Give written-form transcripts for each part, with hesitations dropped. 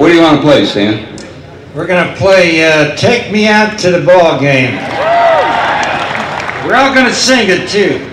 What do you want to play, Stan? We're going to play Take Me Out to the Ball Game. We're all going to sing it, too.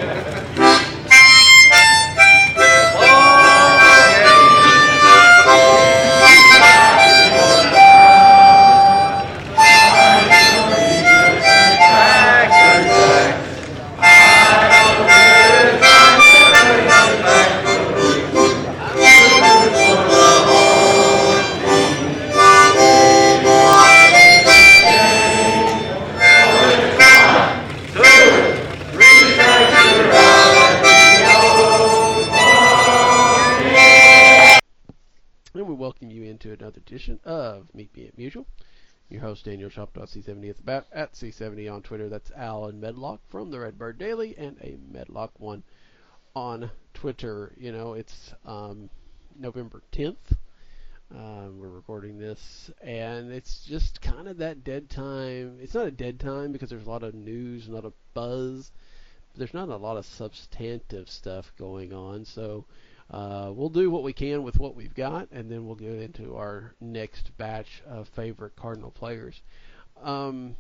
To another edition of Meet Me at Mutual. Your host Daniel Shop.C70 at the bat at C70 on Twitter. That's Alan Medlock from the Redbird Daily and a Medlock1 on Twitter. You know, it's November 10th. We're recording this, and it's just kind of that dead time. It's not a dead time because there's a lot of news, a lot of buzz. But there's not a lot of substantive stuff going on, so we'll do what we can with what we've got, and then we'll get into our next batch of favorite Cardinal players. Alan,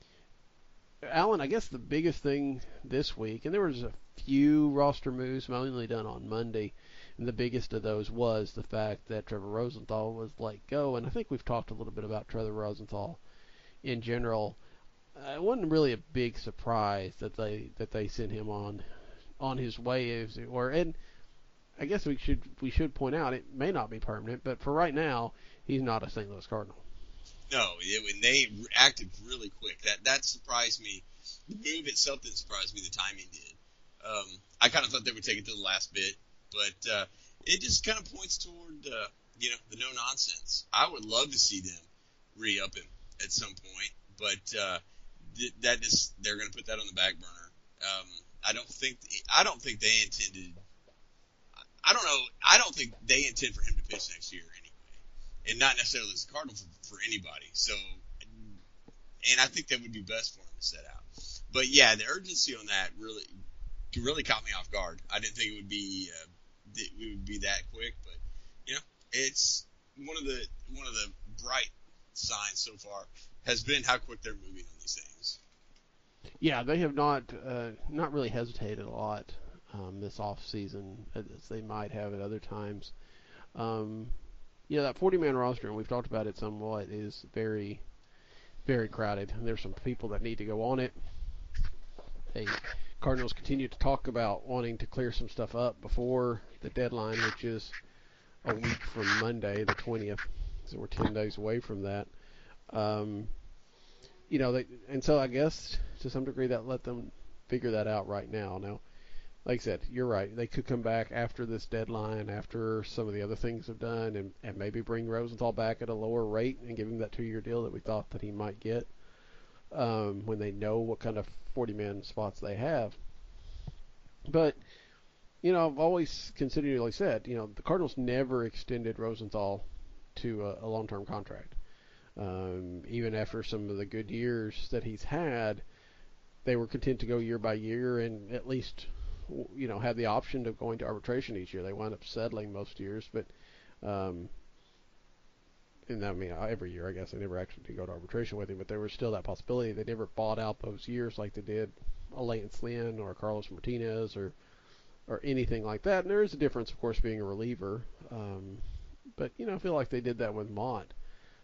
I guess the biggest thing this week, and there was a few roster moves mainly done on Monday, and the biggest of those was the fact that Trevor Rosenthal was let go, and I think we've talked a little bit about Trevor Rosenthal in general. It wasn't really a big surprise that they sent him on his way, as it were, and I guess we should point out it may not be permanent, but for right now, he's not a St. Louis Cardinal. No, when they acted really quick, that surprised me. The move itself didn't surprise me. The timing did. I kind of thought they would take it to the last bit, but it just kind of points toward the no nonsense. I would love to see them re-up him at some point, but they're going to put that on the back burner. I don't think they intended. I don't know. I don't think they intend for him to pitch next year anyway, and not necessarily as a Cardinal for anybody. So, and I think that would be best for him to set out. But yeah, the urgency on that really caught me off guard. I didn't think it would be that quick, but it's one of the bright signs so far has been how quick they're moving on these things. Yeah, they have not really hesitated a lot this off season as they might have at other times. That 40-man roster, and we've talked about it somewhat, is very, very crowded. And there's some people that need to go on it. The Cardinals continue to talk about wanting to clear some stuff up before the deadline, which is a week from Monday, the 20th. So we're 10 days away from that. And so I guess to some degree that let them figure that out right now. Now, like I said, you're right. They could come back after this deadline, after some of the other things have done, and maybe bring Rosenthal back at a lower rate and give him that 2-year deal that we thought that he might get when they know what kind of 40-man spots they have. But, I've always continually said, the Cardinals never extended Rosenthal to a long-term contract. Even after some of the good years that he's had, they were content to go year by year and at least have the option of going to arbitration each year. They wound up settling most years, but every year, I guess, they never actually did go to arbitration with him, but there was still that possibility. They never bought out those years like they did a Lance Lynn or Carlos Martinez or anything like that. And there is a difference, of course, being a reliever. But, I feel like they did that with Mott.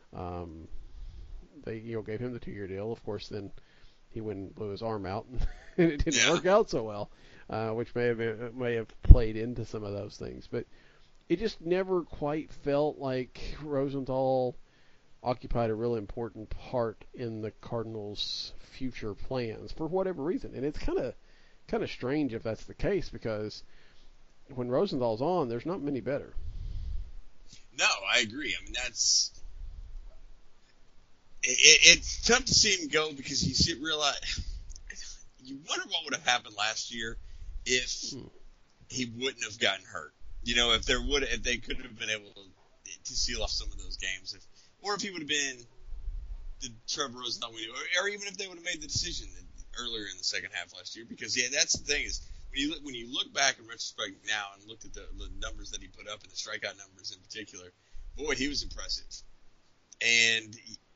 They gave him the 2-year deal. Of course, then he went and blew his arm out, and it didn't work out so well. Which may have played into some of those things, but it just never quite felt like Rosenthal occupied a really important part in the Cardinals' future plans for whatever reason. And it's kind of strange if that's the case, because when Rosenthal's on, there's not many better. No, I agree. I mean, it's tough to see him go because you realize you wonder what would have happened last year if he wouldn't have gotten hurt. If they could have been able to seal off some of those games, or if he would have been the Trevor Rosenthal we knew, or even if they would have made the decision earlier in the second half last year. Because that's the thing is when you look back in retrospect now and looked at the numbers that he put up and the strikeout numbers in particular, boy, he was impressive. And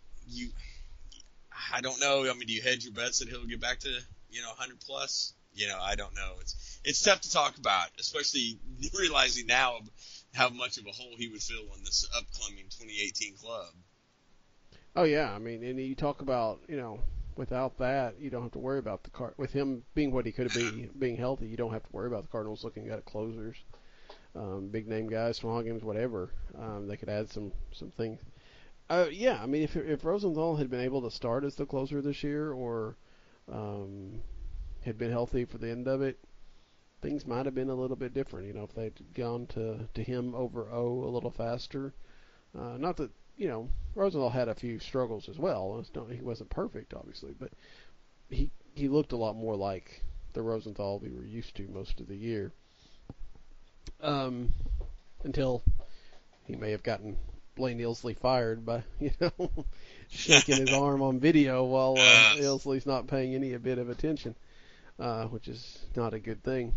I don't know. I mean, do you hedge your bets that he'll get back to 100 plus? I don't know. It's tough to talk about, especially realizing now how much of a hole he would fill in this upcoming 2018 club. Oh yeah, I mean, and you talk about without that, you don't have to worry about the with him being what he could be, being healthy. You don't have to worry about the Cardinals looking at closers, big name guys, small games, whatever. They could add some things. Yeah, I mean, if Rosenthal had been able to start as the closer this year, or had been healthy for the end of it, things might have been a little bit different. If they'd gone to him over O a little faster. Not that Rosenthal had a few struggles as well. He wasn't perfect, obviously, but he looked a lot more like the Rosenthal we were used to most of the year. Until he may have gotten Blaine Ilsley fired by, shaking his arm on video while Ilsley's not paying any bit of attention, which is not a good thing.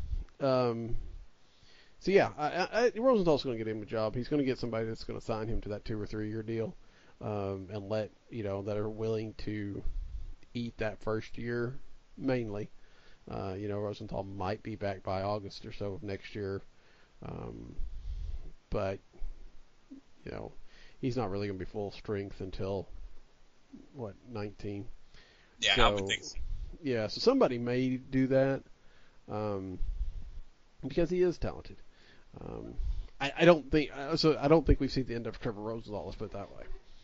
So yeah, Rosenthal's going to get him a job. He's going to get somebody that's going to sign him to that 2 or 3 year deal, and let that are willing to eat that first year mainly. Rosenthal might be back by August or so of next year, but he's not really going to be full strength until 19. Yeah, so, I would think so. Yeah, so somebody may do that, because he is talented. I don't think we've seen the end of Trevor Rosenthal. Let's put it that way.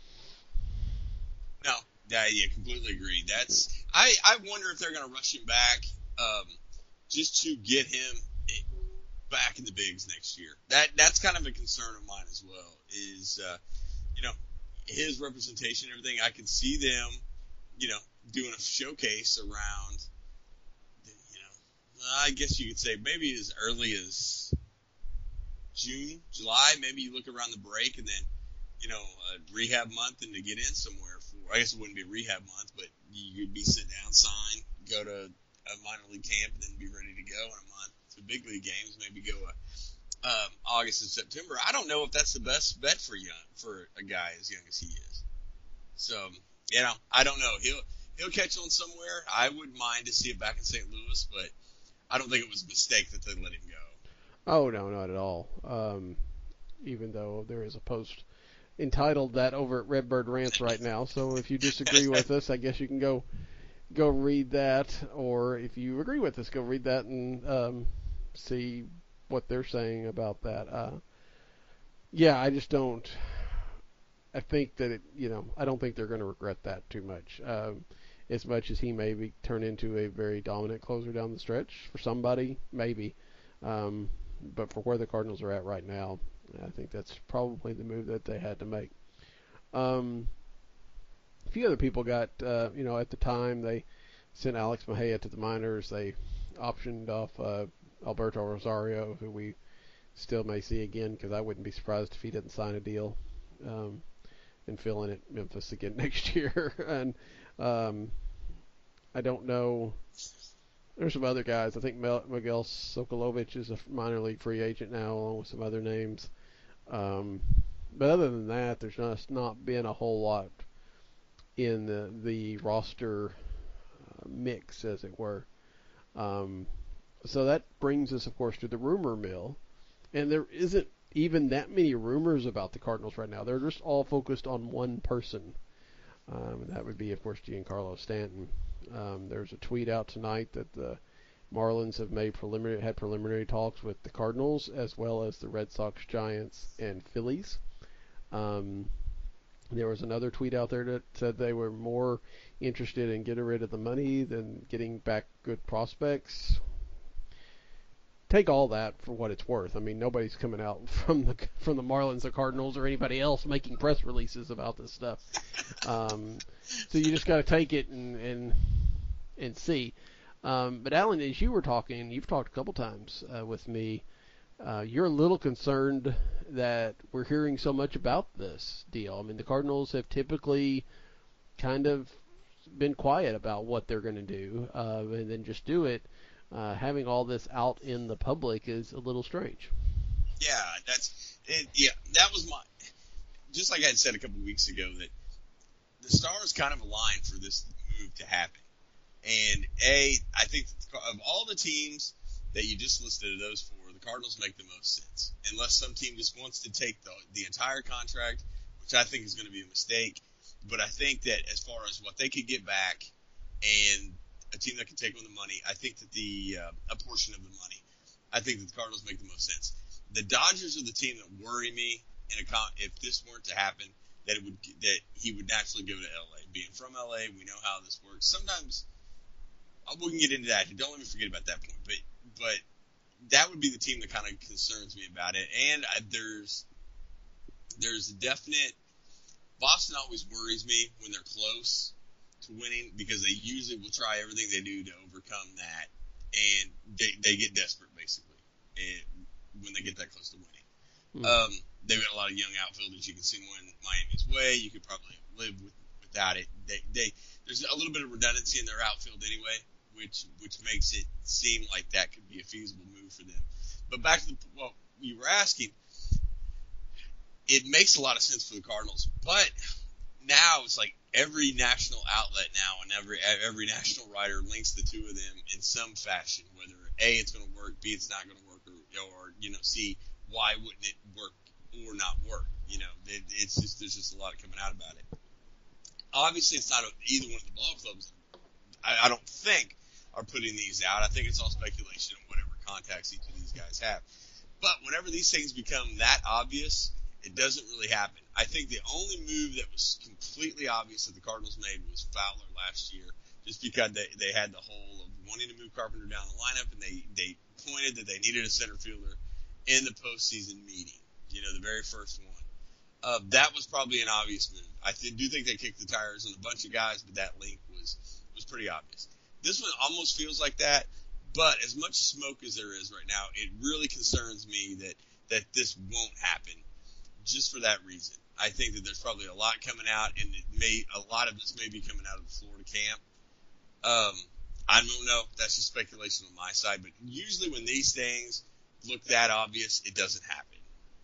No, yeah, completely agree. I wonder if they're going to rush him back, just to get him back in the bigs next year. That's kind of a concern of mine as well. Is his representation and everything. I could see them, doing a showcase around. I guess you could say maybe as early as June, July. Maybe you look around the break and then, a rehab month and to get in somewhere I guess it wouldn't be a rehab month, but you'd be sit down, sign, go to a minor league camp, and then be ready to go in a month to big league games. Maybe go August and September. I don't know if that's the best bet for a guy as young as he is. So, I don't know. He'll catch on somewhere. I wouldn't mind to see it back in St. Louis, but I don't think it was a mistake that they let him go. Oh, no, not at all. Even though there is a post entitled that over at Redbird Rants right now. So if you disagree with us, I guess you can go read that. Or if you agree with us, go read that and see what they're saying about that. Yeah, I just don't. I think that I don't think they're going to regret that too much. As much as he may turn into a very dominant closer down the stretch for somebody, maybe. But for where the Cardinals are at right now, I think that's probably the move that they had to make. A few other people got, at the time they sent Alex Mejia to the minors. They optioned off Alberto Rosario, who we still may see again, because I wouldn't be surprised if he didn't sign a deal and fill in at Memphis again next year. And I don't know. There's some other guys. I think Miguel Sokolovich is a minor league free agent now, along with some other names. But other than that, there's just not been a whole lot in the roster mix, as it were. So that brings us, of course, to the rumor mill. And there isn't even that many rumors about the Cardinals right now. They're just all focused on one person. And that would be, of course, Giancarlo Stanton. There's a tweet out tonight that the Marlins have had preliminary talks with the Cardinals, as well as the Red Sox, Giants, and Phillies. There was another tweet out there that said they were more interested in getting rid of the money than getting back good prospects. Take all that for what it's worth. I mean, nobody's coming out from the Marlins, the Cardinals, or anybody else making press releases about this stuff. So you just got to take it and see. But Alan, as you were talking, you've talked a couple times with me. You're a little concerned that we're hearing so much about this deal. I mean, the Cardinals have typically kind of been quiet about what they're going to do, and then just do it. Having all this out in the public is a little strange. Yeah, that's it. Yeah, that was just like I had said a couple weeks ago, that the stars kind of aligned for this move to happen. And I think of all the teams that you just listed of those four, the Cardinals make the most sense. Unless some team just wants to take the entire contract, which I think is going to be a mistake. But I think that as far as what they could get back and a team that can take on the money, I think that a portion of the money, I think that the Cardinals make the most sense. The Dodgers are the team that worry me. If this weren't to happen, that he would naturally go to LA. Being from LA, we know how this works. Sometimes we can get into that. Don't let me forget about that point. But that would be the team that kind of concerns me about it. And there's a definite. Boston always worries me when they're close to winning because they usually will try everything they do to overcome that, and they get desperate basically when they get that close to winning. They've got a lot of young outfielders. You can see one Miami's way. You could probably live without it. There's a little bit of redundancy in their outfield anyway, which makes it seem like that could be a feasible move for them. But back to what you were asking, it makes a lot of sense for the Cardinals. But now it's like every national outlet now and every national writer links the two of them in some fashion, whether A, it's going to work, B, it's not going to work, or C, why wouldn't it work or not work? It's just there's just a lot coming out about it. Obviously, it's not either one of the ball clubs. I don't think are putting these out. I think it's all speculation and whatever contacts each of these guys have. But whenever these things become that obvious, it doesn't really happen. I think the only move that was completely obvious that the Cardinals made was Fowler last year, just because they had the whole of wanting to move Carpenter down the lineup, and they pointed that they needed a center fielder in the postseason meeting, the very first one. That was probably an obvious move. I do think they kicked the tires on a bunch of guys, but that link was pretty obvious. This one almost feels like that, but as much smoke as there is right now, it really concerns me that this won't happen just for that reason. I think that there's probably a lot coming out, and a lot of this may be coming out of the Florida camp. I don't know. That's just speculation on my side, but usually when these things look that obvious, it doesn't happen.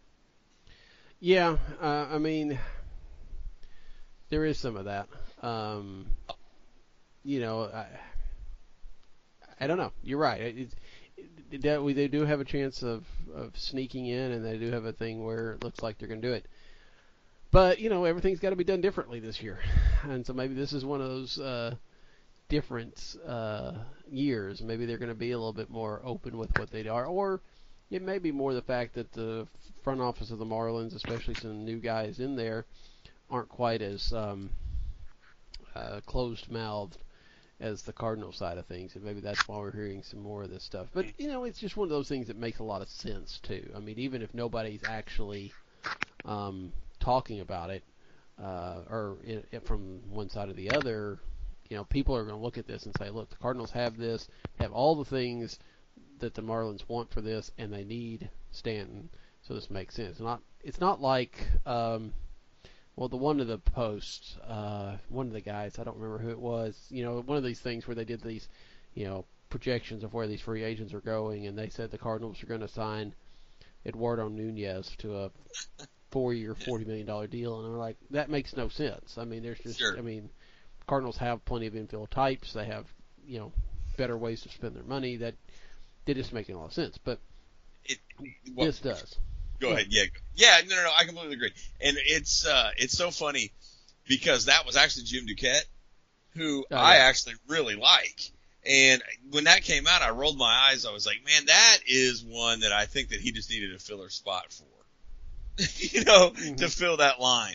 Yeah, I mean, there is some of that. I don't know. You're right. They do have a chance of sneaking in, and they do have a thing where it looks like they're going to do it. But, everything's got to be done differently this year. And so maybe this is one of those different years. Maybe they're going to be a little bit more open with what they are. Or it may be more the fact that the front office of the Marlins, especially some new guys in there, aren't quite as closed-mouthed as the Cardinal side of things, and maybe that's why we're hearing some more of this stuff. But, it's just one of those things that makes a lot of sense, too. I mean, even if nobody's actually talking about it, from one side or the other, people are going to look at this and say, look, the Cardinals have this, have all the things that the Marlins want for this, and they need Stanton, so this makes sense. It's not like... the one of the posts, one of the guys, I don't remember who it was, one of these things where they did these, projections of where these free agents are going, and they said the Cardinals are going to sign Eduardo Nunez to a 4-year, $40 million deal, and they're like, that makes no sense. I mean, there's just, Sure. Cardinals have plenty of infield types. They have, better ways to spend their money. That just making a lot of sense, but this does. Go ahead. Yeah. No. I completely agree. And it's so funny because that was actually Jim Duquette, who I actually really like. And when that came out, I rolled my eyes. I was like, man, that is one that I think that he just needed a filler spot for, to fill that line.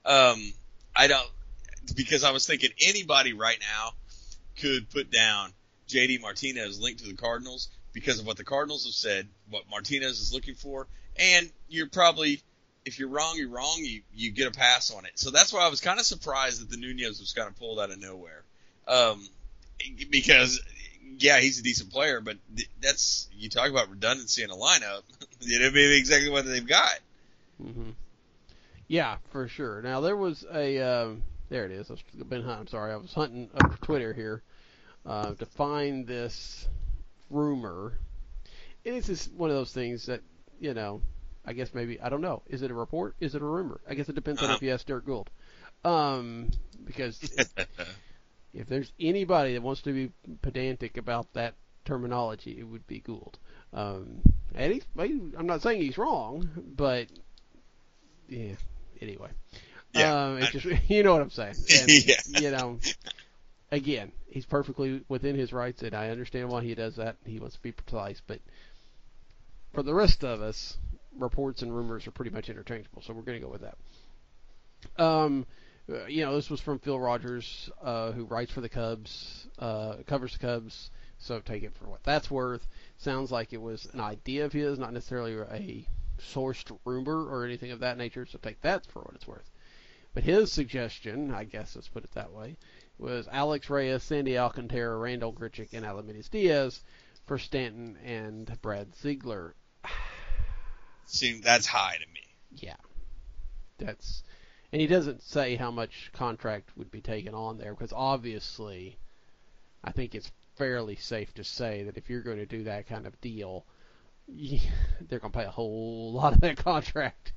Because I was thinking anybody right now could put down JD Martinez linked to the Cardinals because of what the Cardinals have said, what Martinez is looking for. And you're probably, if you're wrong, you're wrong. You get a pass on it. So that's why I was kind of surprised that the Nunez was kind of pulled out of nowhere. Because, yeah, he's a decent player, but you talk about redundancy in a lineup. It'll be exactly what they've got. Mm-hmm. Yeah, for sure. Now, there was there it is. I'm sorry. I was hunting up Twitter here to find this rumor. And it's just one of those things that, I guess maybe, I don't know. Is it a report? Is it a rumor? I guess it depends on Uh-huh. if you ask Derek Gould. Because if there's anybody that wants to be pedantic about that terminology, it would be Gould. And I'm not saying he's wrong, but yeah. Anyway, Yeah. it's just you know what I'm saying. And, Yeah. Again, he's perfectly within his rights, and I understand why he does that. He wants to be precise, but for the rest of us, reports and rumors are pretty much interchangeable, so we're going to go with that. This was from Phil Rogers, who writes for the Cubs, covers the Cubs, so take it for what that's worth. Sounds like it was an idea of his, not necessarily a sourced rumor or anything of that nature, so take that for what it's worth. But his suggestion, I guess let's put it that way, was Alex Reyes, Sandy Alcantara, Randall Grichuk, and Aledmys Diaz for Stanton and Brad Ziegler. See, that's high to me. Yeah. And he doesn't say how much contract would be taken on there, because obviously I think it's fairly safe to say that if you're going to do that kind of deal, they're going to pay a whole lot of that contract.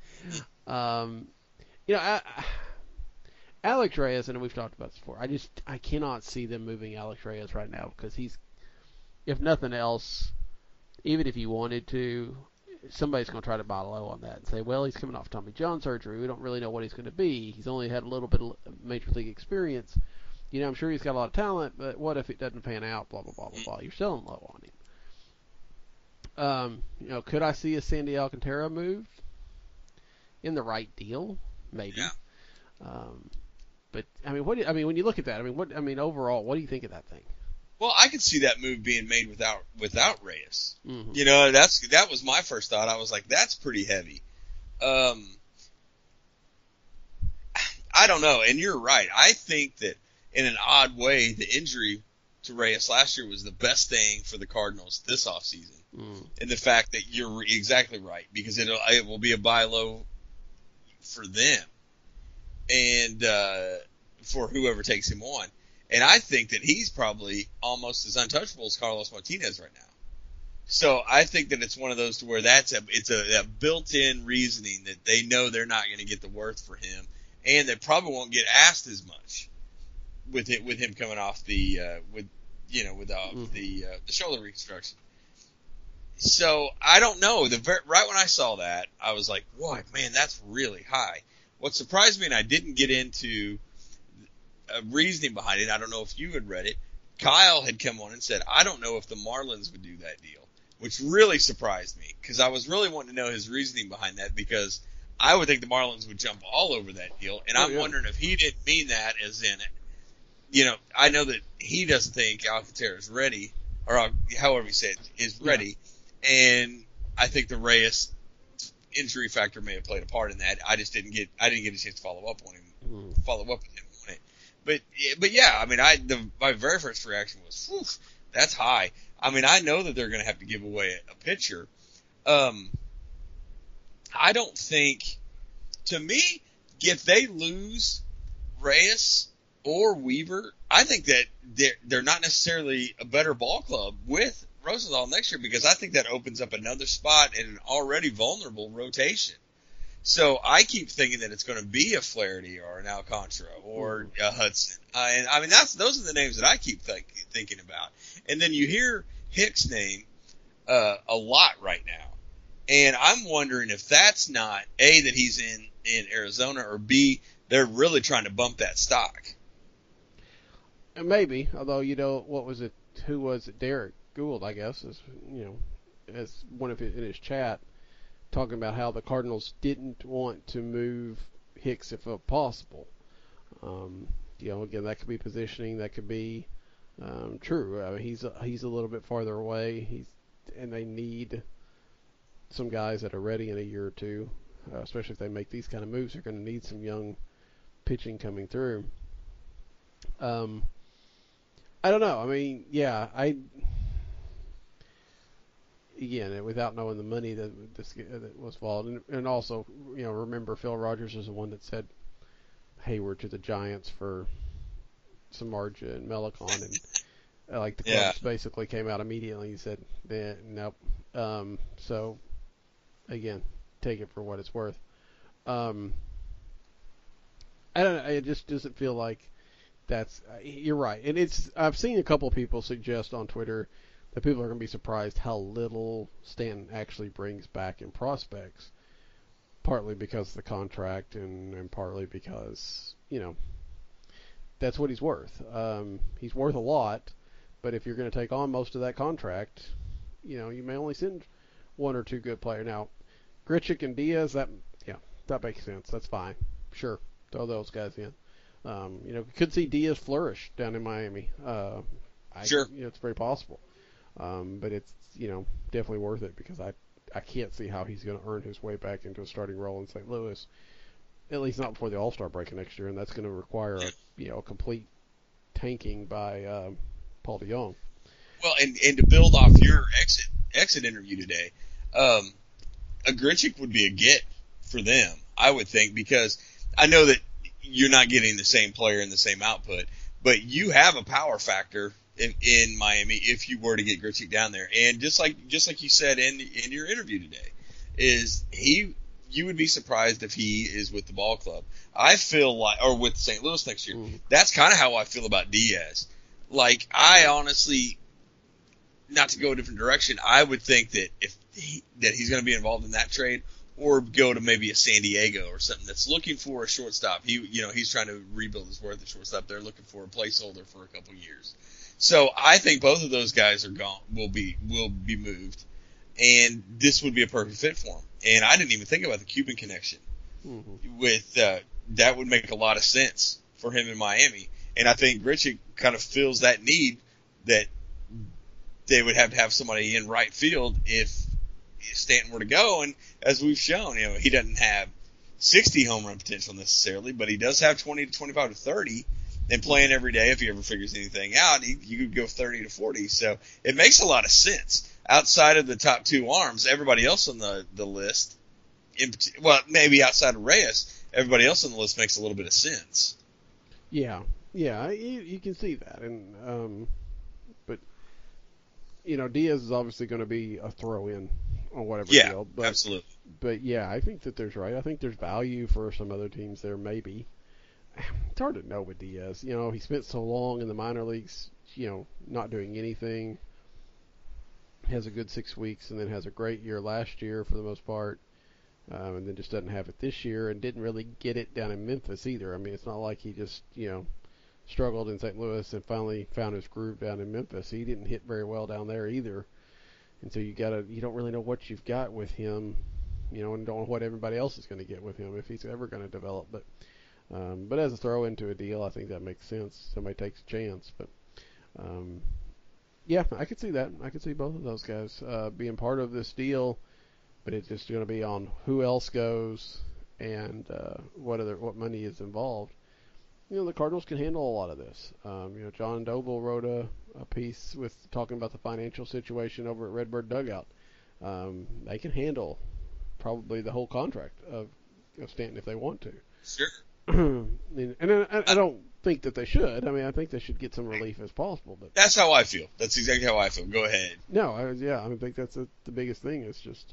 Alex Reyes, and we've talked about this before, I cannot see them moving Alex Reyes right now, because he's, if nothing else, even if you wanted to, somebody's going to try to buy low on that and say, well, he's coming off Tommy John surgery. We don't really know what he's going to be. He's only had a little bit of major league experience. I'm sure he's got a lot of talent, but what if it doesn't pan out? Blah, blah, blah, blah, blah. You're selling low on him. Could I see a Sandy Alcantara move in the right deal? Maybe. Yeah. But when you look at that, overall, what do you think of that thing? Well, I could see that move being made without Reyes. Mm-hmm. That was my first thought. I was like, that's pretty heavy. I don't know, and you're right. I think that in an odd way, the injury to Reyes last year was the best thing for the Cardinals this offseason. And the fact that you're exactly right, because it will be a buy low for them and for whoever takes him on. And I think that he's probably almost as untouchable as Carlos Martinez right now. So I think that it's one of those to where it's a built-in reasoning that they know they're not going to get the worth for him, and they probably won't get asked as much with him coming off the shoulder reconstruction. So I don't know. Right when I saw that, I was like, "Boy, man, that's really high." What surprised me, and I didn't get into reasoning behind it, I don't know if you had read it, Kyle had come on and said, I don't know if the Marlins would do that deal, which really surprised me, because I was really wanting to know his reasoning behind that, because I would think the Marlins would jump all over that deal, and I'm wondering if he didn't mean that as in, I know that he doesn't think Alcantara is ready, or however you say it, is ready, and I think the Reyes injury factor may have played a part in that. I didn't get a chance to follow up with him on it. But yeah, my very first reaction was, whew, that's high. I know that they're going to have to give away a pitcher. I don't think, to me, if they lose Reyes or Weaver, I think that they're not necessarily a better ball club with Rosenthal next year, because I think that opens up another spot in an already vulnerable rotation. So I keep thinking that it's going to be a Flaherty or an Alcantara or a Hudson. Those are the names that I keep thinking about. And then you hear Hicks' name a lot right now. And I'm wondering if that's not, A, that he's in Arizona, or B, they're really trying to bump that stock. And maybe, although, what was it? Who was it? Derek Gould, I guess, as one of in his chat, talking about how the Cardinals didn't want to move Hicks if possible. Again, that could be positioning, that could be true. He's a little bit farther away. And they need some guys that are ready in a year or two, especially if they make these kind of moves. They're going to need some young pitching coming through. I don't know. Again, without knowing the money that was involved, and also, remember Phil Rogers is the one that said Hayward to the Giants for Samardzija and Melicon, and the Cubs basically came out immediately and said, nope. So again, take it for what it's worth. I don't know. It just doesn't feel like that's. You're right, and I've seen a couple people suggest on Twitter that people are going to be surprised how little Stanton actually brings back in prospects. Partly because of the contract, and partly because that's what he's worth. He's worth a lot, but if you're going to take on most of that contract, you may only send one or two good players. Now, Grichuk and Diaz, that makes sense. That's fine. Sure, throw those guys in. Could see Diaz flourish down in Miami. Sure. It's very possible. But it's, definitely worth it because I can't see how he's going to earn his way back into a starting role in St. Louis, at least not before the All-Star break next year, and that's going to require a complete tanking by Paul DeJong. Well, and to build off your exit interview today, a Grichuk would be a get for them, I would think, because I know that you're not getting the same player and the same output, but you have a power factor in Miami if you were to get Grichuk down there. And just like you said in your interview today, you would be surprised if he is with the ball club. I feel like, or with St. Louis next year. Mm-hmm. That's kind of how I feel about Diaz. Like, I honestly, not to go a different direction, I would think that that he's going to be involved in that trade, or go to maybe a San Diego or something that's looking for a shortstop. He's trying to rebuild his worth at shortstop. They're looking for a placeholder for a couple years. So I think both of those guys are gone. Will be moved, and this would be a perfect fit for him. And I didn't even think about the Cuban connection. Mm-hmm. With that would make a lot of sense for him in Miami. And I think Grichuk kind of fills that need that they would have to have somebody in right field if Stanton were to go. And as we've shown, he doesn't have 60 home run potential necessarily, but he does have 20 to 25 to 30. And playing every day, if he ever figures anything out, you could go 30 to 40. So it makes a lot of sense. Outside of the top two arms, everybody else on the list, maybe outside of Reyes, everybody else on the list makes a little bit of sense. Yeah, you can see that. And but Diaz is obviously going to be a throw-in on whatever deal. But, absolutely. But yeah, I think that there's I think there's value for some other teams there, maybe. It's hard to know with Diaz. He spent so long in the minor leagues, not doing anything. Has a good 6 weeks and then has a great year last year for the most part. And then just doesn't have it this year and didn't really get it down in Memphis either. I mean, it's not like he just, struggled in St. Louis and finally found his groove down in Memphis. He didn't hit very well down there either. And so you don't really know what you've got with him, and don't know what everybody else is going to get with him if he's ever going to develop. But as a throw into a deal, I think that makes sense. Somebody takes a chance, but yeah, I could see that. I could see both of those guys being part of this deal, but it's just going to be on who else goes and what money is involved. The Cardinals can handle a lot of this. John Doble wrote a piece talking about the financial situation over at Redbird Dugout. They can handle probably the whole contract of Stanton if they want to. Sure. And I don't think that they should. I mean, I think they should get some relief as possible. But that's how I feel. That's exactly how I feel. Go ahead. No, I think that's the biggest thing is just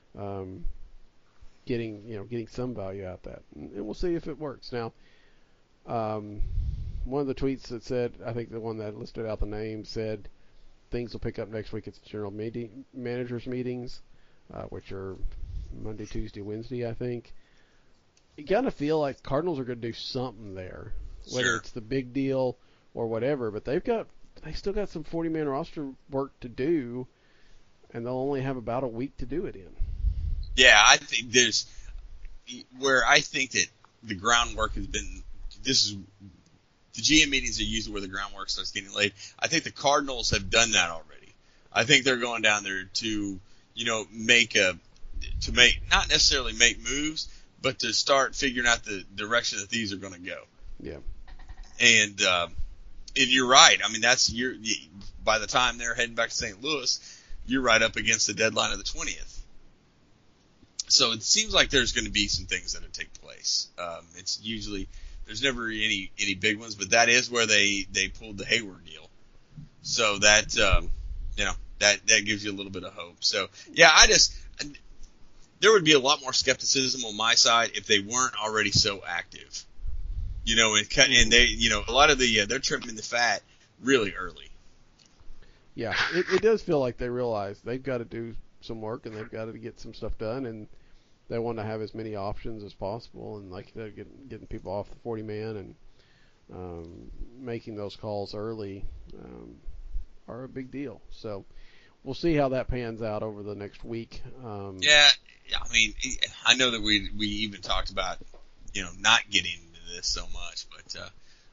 getting some value out of that, and we'll see if it works. Now, one of the tweets that said, I think the one that listed out the name said things will pick up next week at the general managers meetings, which are Monday, Tuesday, Wednesday, I think. You kind of feel like Cardinals are going to do something there, whether it's the big deal or whatever. But they still got some 40-man roster work to do, and they'll only have about a week to do it in. Yeah, I think there's where I think that the groundwork has been. This is the GM meetings are usually where the groundwork starts getting laid. I think the Cardinals have done that already. I think they're going down there to make not necessarily make moves, but to start figuring out the direction that these are going to go. Yeah. And you're right. I mean, by the time they're heading back to St. Louis, you're right up against the deadline of the 20th. So it seems like there's going to be some things that take place. It's usually there's never any big ones, but that is where they pulled the Hayward deal. So that that gives you a little bit of hope. So yeah, there would be a lot more skepticism on my side if they weren't already so active. And they, a lot of they're trimming the fat really early. Yeah, it does feel like they realize they've got to do some work and they've got to get some stuff done, and they want to have as many options as possible, and like they're getting people off the 40-man and making those calls early are a big deal. So we'll see how that pans out over the next week. Yeah, I mean, I know that we even talked about not getting into this so much, but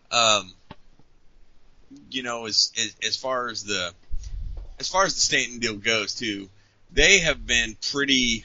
as far as the Stanton deal goes too, they have been pretty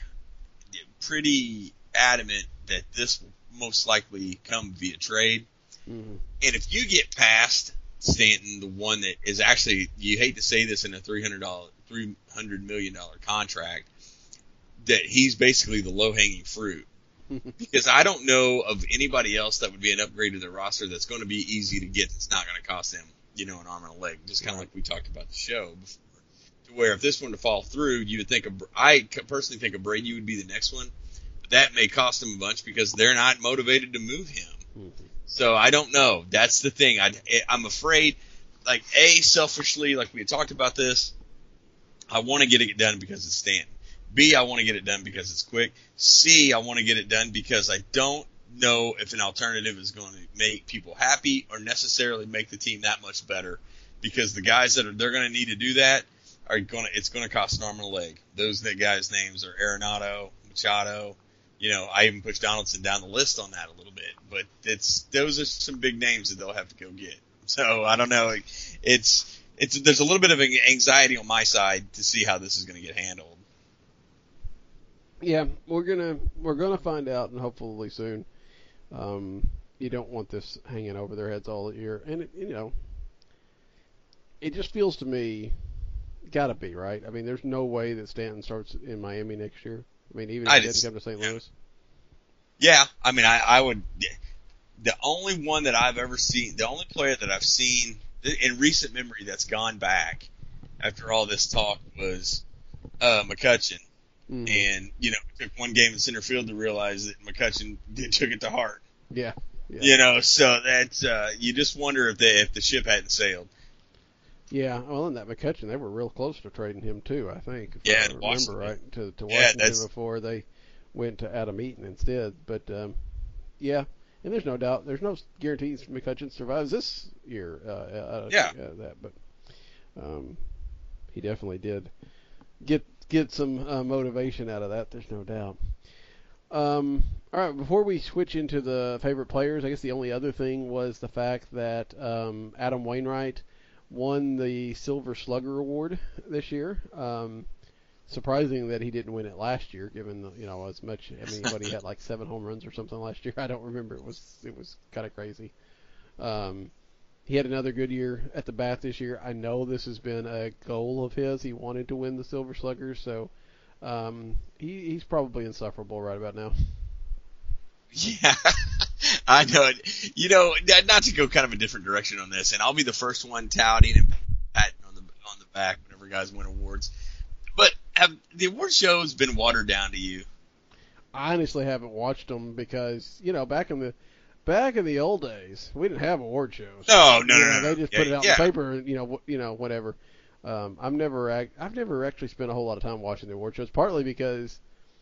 adamant that this will most likely come via trade. Mm-hmm. And if you get past Stanton, the one that is actually, you hate to say this in a $300 million contract, that he's basically the low-hanging fruit. Because I don't know of anybody else that would be an upgrade to their roster that's going to be easy to get. That's not going to cost them, an arm and a leg. Just kind of like we talked about the show before. To where if this one to fall through, you would think I personally think of Brady would be the next one. But that may cost them a bunch because they're not motivated to move him. Mm-hmm. So I don't know. That's the thing. I'm afraid, like, selfishly, like we had talked about this, I want to get it done because it's Stanton. B, I want to get it done because it's quick. C, I want to get it done because I don't know if an alternative is going to make people happy or necessarily make the team that much better, because the guys they're going to need to do that it's going to cost an arm and a leg. Those guys' names are Arenado, Machado. I even pushed Donaldson down the list on that a little bit, but those are some big names that they'll have to go get. So I don't know. There's a little bit of anxiety on my side to see how this is going to get handled. Yeah, we're gonna find out, and hopefully soon. You don't want this hanging over their heads all year, and it just feels to me, gotta be right. I mean, there's no way that Stanton starts in Miami next year. I mean, even if he doesn't come to St. Louis. Yeah, I mean, I would. The only one that I've ever seen, the only player that I've seen in recent memory that's gone back after all this talk was McCutchen. Mm-hmm. And, it took one game in center field to realize that McCutchen took it to heart. Yeah. So that's, you just wonder if the ship hadn't sailed. Yeah, well, in that McCutchen, they were real close to trading him too, I think. If I remember Washington. Right, to Washington before they went to Adam Eaton instead. But, yeah, and there's no doubt, there's no guarantees McCutchen survives this year. But he definitely did get some motivation out of that. There's no doubt. All right, before we switch into the favorite players, I guess the only other thing was the fact that Adam Wainwright won the Silver Slugger Award this year. Surprising that he didn't win it last year, given as much. I mean, he had like 7 home runs or something last year. I don't remember. It was kind of crazy. He had another good year at the bat this year. I know this has been a goal of his. He wanted to win the Silver Slugger, so he's probably insufferable right about now. Yeah, I know it. Not to go kind of a different direction on this, and I'll be the first one touting and patting on the back whenever guys win awards. But have the award shows been watered down to you? I honestly haven't watched them because back in the old days, we didn't have award shows. No. They just put it out in the paper, and whatever. I've never actually spent a whole lot of time watching the award shows, partly because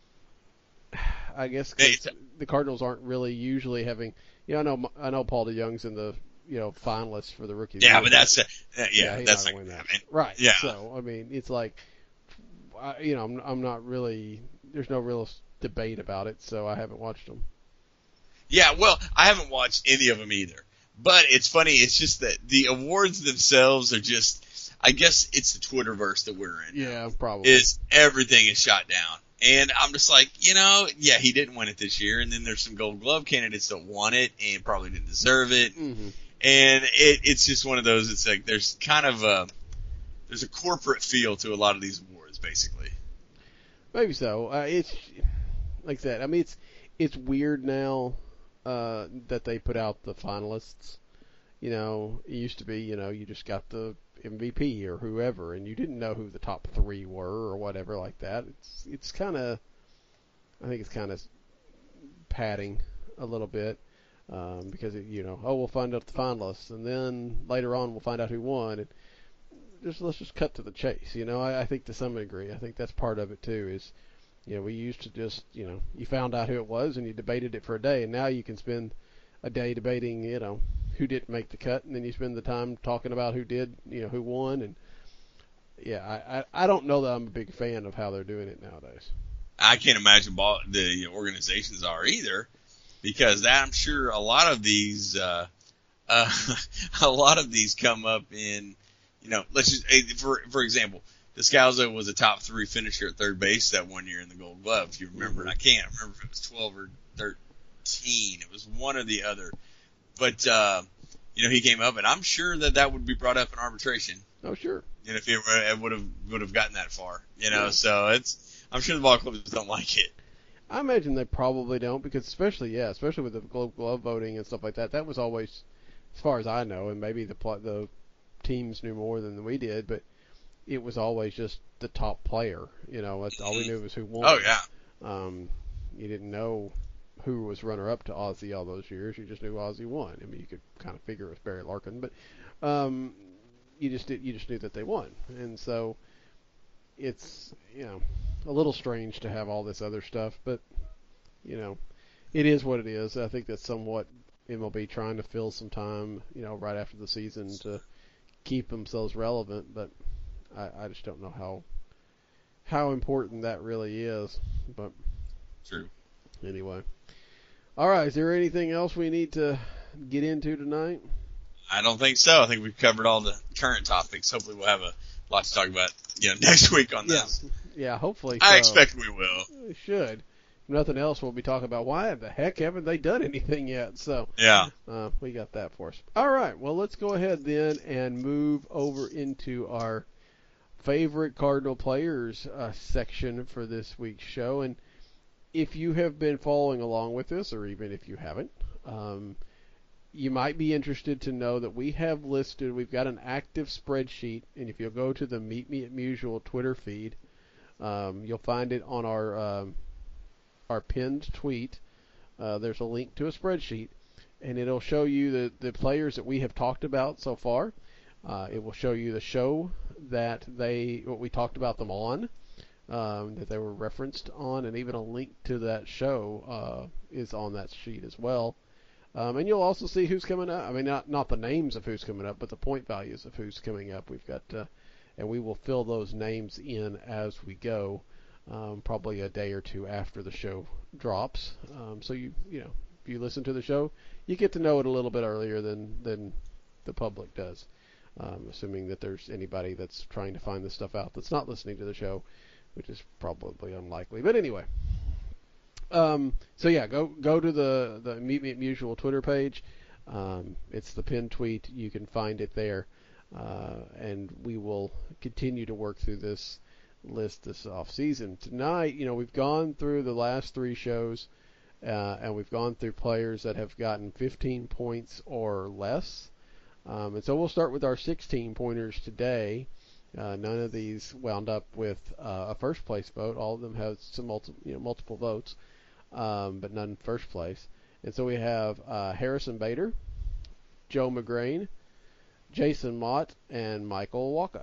I guess the Cardinals aren't really usually having. I know Paul DeYoung's in the finalists for the Rookie of the Year. Yeah, but that's that's not going to win that. Right. Yeah. So I mean, it's like, I'm not really. There's no real debate about it, so I haven't watched them. Yeah, well, I haven't watched any of them either. But it's funny, it's just that the awards themselves are just, I guess it's the Twitterverse that we're in. Yeah, probably. Everything is shot down. And I'm just like, he didn't win it this year. And then there's some Gold Glove candidates that won it and probably didn't deserve it. Mm-hmm. And it's just one of those, it's like there's kind of there's a corporate feel to a lot of these awards, basically. Maybe so. It's, like I said, I mean, it's weird now that they put out the finalists. It used to be, you just got the MVP or whoever, and you didn't know who the top 3 were or whatever like that. It's kind of, I think it's kind of padding a little bit because we'll find out the finalists, and then later on we'll find out who won. And let's just cut to the chase. I think to some degree, I think that's part of it too. Is we used to just you found out who it was and you debated it for a day, and now you can spend a day debating who didn't make the cut, and then you spend the time talking about who did, who won. And I don't know that I'm a big fan of how they're doing it nowadays. I can't imagine the organizations are either, because I'm sure a lot of these come up in, let's just, for example, Descalzo was a top 3 finisher at third base that one year in the Gold Glove, if you remember. And I can't remember if it was 12 or 13. It was one or the other. But, he came up, and I'm sure that would be brought up in arbitration. Oh, sure. If it would have gotten that far, so I'm sure the ball clubs don't like it. I imagine they probably don't, because especially with the Gold Glove voting and stuff like that, that was always, as far as I know, and maybe the teams knew more than we did, but it was always just the top player. That's all we knew was who won. Oh yeah. You didn't know who was runner-up to Ozzie all those years. You just knew Ozzie won. I mean, you could kind of figure it was Barry Larkin, but you just knew that they won, and so it's a little strange to have all this other stuff, but it is what it is. I think that's somewhat MLB trying to fill some time, right after the season to keep themselves relevant, but I just don't know how important that really is. But true. Anyway, all right. Is there anything else we need to get into tonight? I don't think so. I think we've covered all the current topics. Hopefully, we'll have a lot to talk about next week on this. Yeah, hopefully. I expect we will. We should. If nothing else, we'll be talking about why the heck haven't they done anything yet. So yeah, we got that for us. All right. Well, let's go ahead then and move over into our favorite Cardinal players section for this week's show. And if you have been following along with this, or even if you haven't, you might be interested to know that we've got an active spreadsheet, and if you'll go to the Meet Me at Musial Twitter feed, you'll find it on our pinned tweet. There's a link to a spreadsheet, and it'll show you the players that we have talked about so far. It will show you the show that what we talked about them on, that they were referenced on, and even a link to that show is on that sheet as well. And you'll also see who's coming up. I mean, not the names of who's coming up, but the point values of who's coming up. We've got, and we will fill those names in as we go, probably a day or two after the show drops. So if you listen to the show, you get to know it a little bit earlier than the public does. Assuming that there's anybody that's trying to find this stuff out that's not listening to the show, which is probably unlikely. But anyway. So yeah, go to the Meet Me at Musial Twitter page. It's the pinned tweet. You can find it there. And we will continue to work through this list this off season. Tonight, we've gone through the last 3 shows, and we've gone through players that have gotten 15 points or less. And so we'll start with our 16 pointers today. None of these wound up with a first place vote. All of them have some multiple votes, but none first place. And so we have Harrison Bader, Joe McGrain, Jason Mott, and Michael Wacha.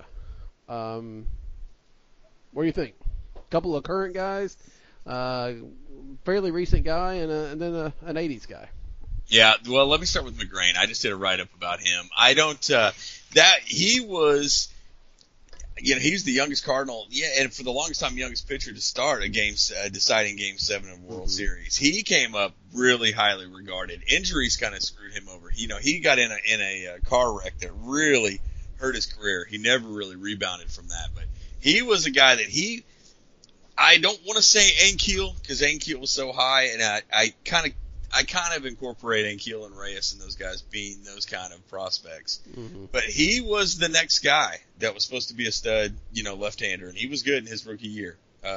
What do you think? A couple of current guys, fairly recent guy, and then an 80s guy. Yeah, well, let me start with McGrain. I just did a write-up about him. I don't he was, he was the youngest Cardinal, and for the longest time, youngest pitcher to start a deciding Game 7 of World Series. He came up really highly regarded. Injuries kind of screwed him over. He got in a car wreck that really hurt his career. He never really rebounded from that, but he was a guy that I don't want to say Ankiel, because Ankiel was so high, and I kind of incorporate Ankiel and Reyes and those guys being those kind of prospects. Mm-hmm. But he was the next guy that was supposed to be a stud, left-hander, and he was good in his rookie year.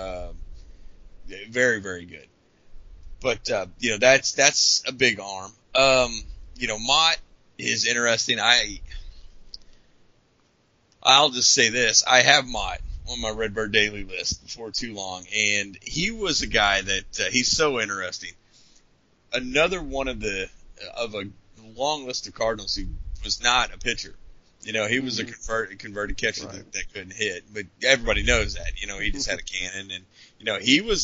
Very, very good. But, that's a big arm. Mott is interesting. I'll just say this. I have Mott on my Redbird Daily list before too long, and he was a guy that he's so interesting. Another one of a long list of Cardinals who was not a pitcher. He was a converted catcher that couldn't hit, but everybody knows that. He just had a cannon, and he was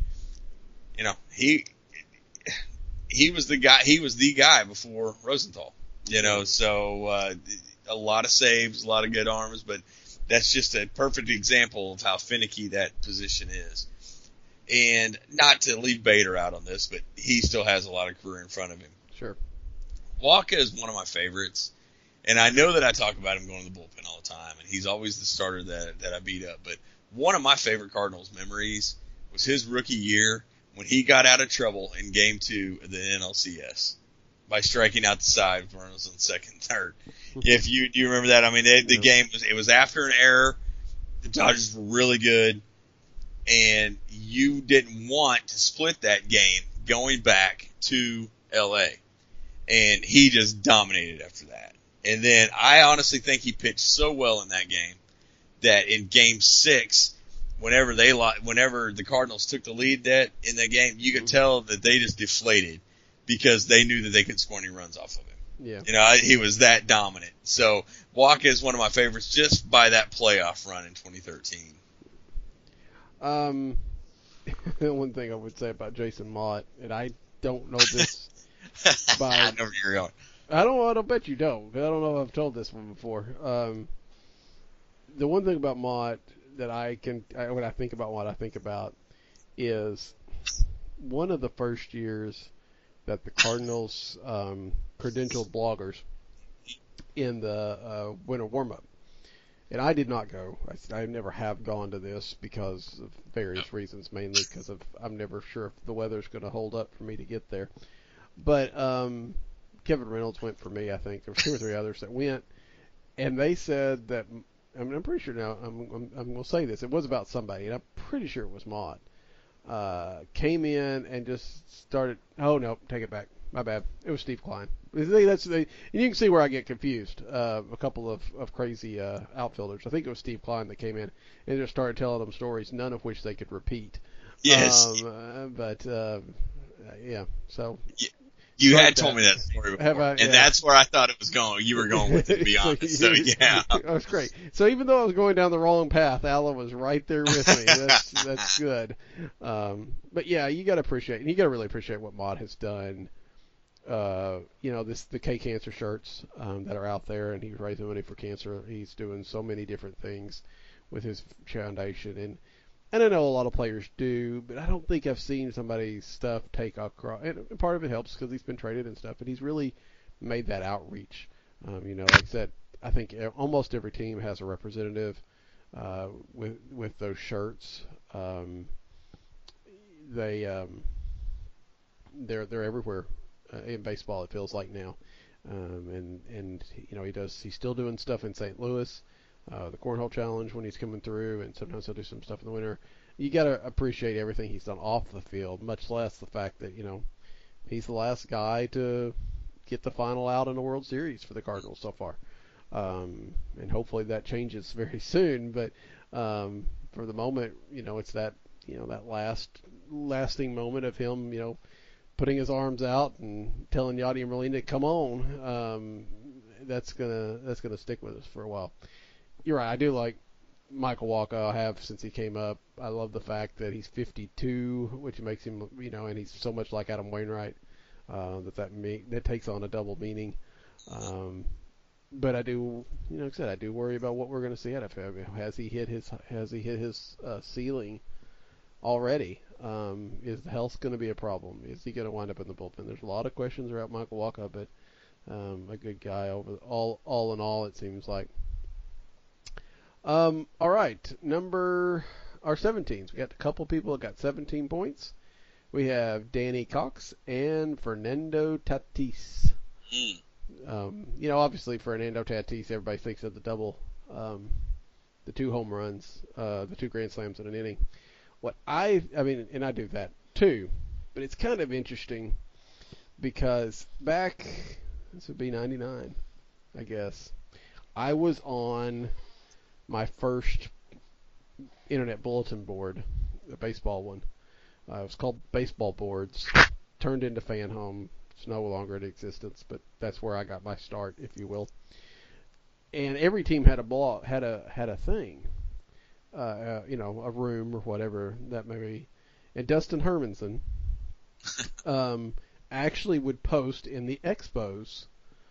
he was the guy. He was the guy before Rosenthal. So a lot of saves, a lot of good arms, but that's just a perfect example of how finicky that position is. And not to leave Bader out on this, but he still has a lot of career in front of him. Sure. Wacha is one of my favorites, and I know that I talk about him going to the bullpen all the time, and he's always the starter that I beat up. But one of my favorite Cardinals memories was his rookie year when he got out of trouble in Game 2 of the NLCS by striking out the side with runners on second and third. Do you remember that? I mean, the game was after an error. The Dodgers were really good, and you didn't want to split that game going back to L.A. And he just dominated after that. And then I honestly think he pitched so well in that game that in Game 6, whenever the Cardinals took the lead in that game, you could tell that they just deflated because they knew that they couldn't score any runs off of him. Yeah. He was that dominant. So Wacha is one of my favorites just by that playoff run in 2013. One thing I would say about Jason Mott, and I don't know this I know where you're going. I don't bet you don't. I don't know if I've told this one before. The one thing about Mott that when I think about what I think about is one of the first years that the Cardinals credentialed bloggers in the winter warm-up. And I did not go. I never have gone to this because of various reasons, mainly because I'm never sure if the weather's going to hold up for me to get there. But Kevin Reynolds went for me, I think. There were 2 or 3 others that went. And they said that, I'm pretty sure now, I'm going to say this. It was about somebody, and I'm pretty sure it was Mott. Came in and just started, oh, no, take it back. My bad. It was Steve Klein. And you can see where I get confused. A couple of crazy outfielders. I think it was Steve Klein that came in and just started telling them stories, none of which they could repeat. Yes. Yeah. So you had told me that story before, that's where I thought it was going. You were going with it, to be honest. So yeah, that was great. So even though I was going down the wrong path, Alan was right there with me. That's good. But yeah, you got to really appreciate what Mott has done. The K Cancer shirts that are out there, and he's raising money for cancer. He's doing so many different things with his foundation, and I know a lot of players do, but I don't think I've seen somebody's stuff take across. And part of it helps because he's been traded and stuff, but he's really made that outreach. Like I said, I think almost every team has a representative with those shirts. They're everywhere. In baseball, it feels like now, and he's still doing stuff in St. Louis, the Cornhole Challenge when he's coming through, and sometimes he'll do some stuff in the winter. You got to appreciate everything he's done off the field, much less the fact that he's the last guy to get the final out in the World Series for the Cardinals so far, and hopefully that changes very soon. But for the moment, it's that that lasting moment of him, putting his arms out and telling Yadi and Molina, "Come on," that's gonna stick with us for a while. You're right. I do like Michael Wacha. I have since he came up. I love the fact that he's 52, which makes him, and he's so much like Adam Wainwright that takes on a double meaning. But I do, like I said, I do worry about what we're going to see out of him. Has he hit his ceiling already? Is the health going to be a problem? Is he going to wind up in the bullpen? There's a lot of questions about Michael Wacha, but a good guy all in all, it seems like. All right, our 17s. We got a couple people that got 17 points. We have Danny Cox and Fernando Tatis. Obviously Fernando Tatis, everybody thinks of the double, the 2 home runs, the 2 grand slams in an inning. And I do that too, but it's kind of interesting because this would be 99, I guess, I was on my first internet bulletin board, a baseball one. It was called Baseball Boards. Turned into Fan Home. It's no longer in existence, but that's where I got my start, if you will. And every team had a blog, had a thing, a room or whatever that may be. And Dustin Hermanson actually would post in the Expos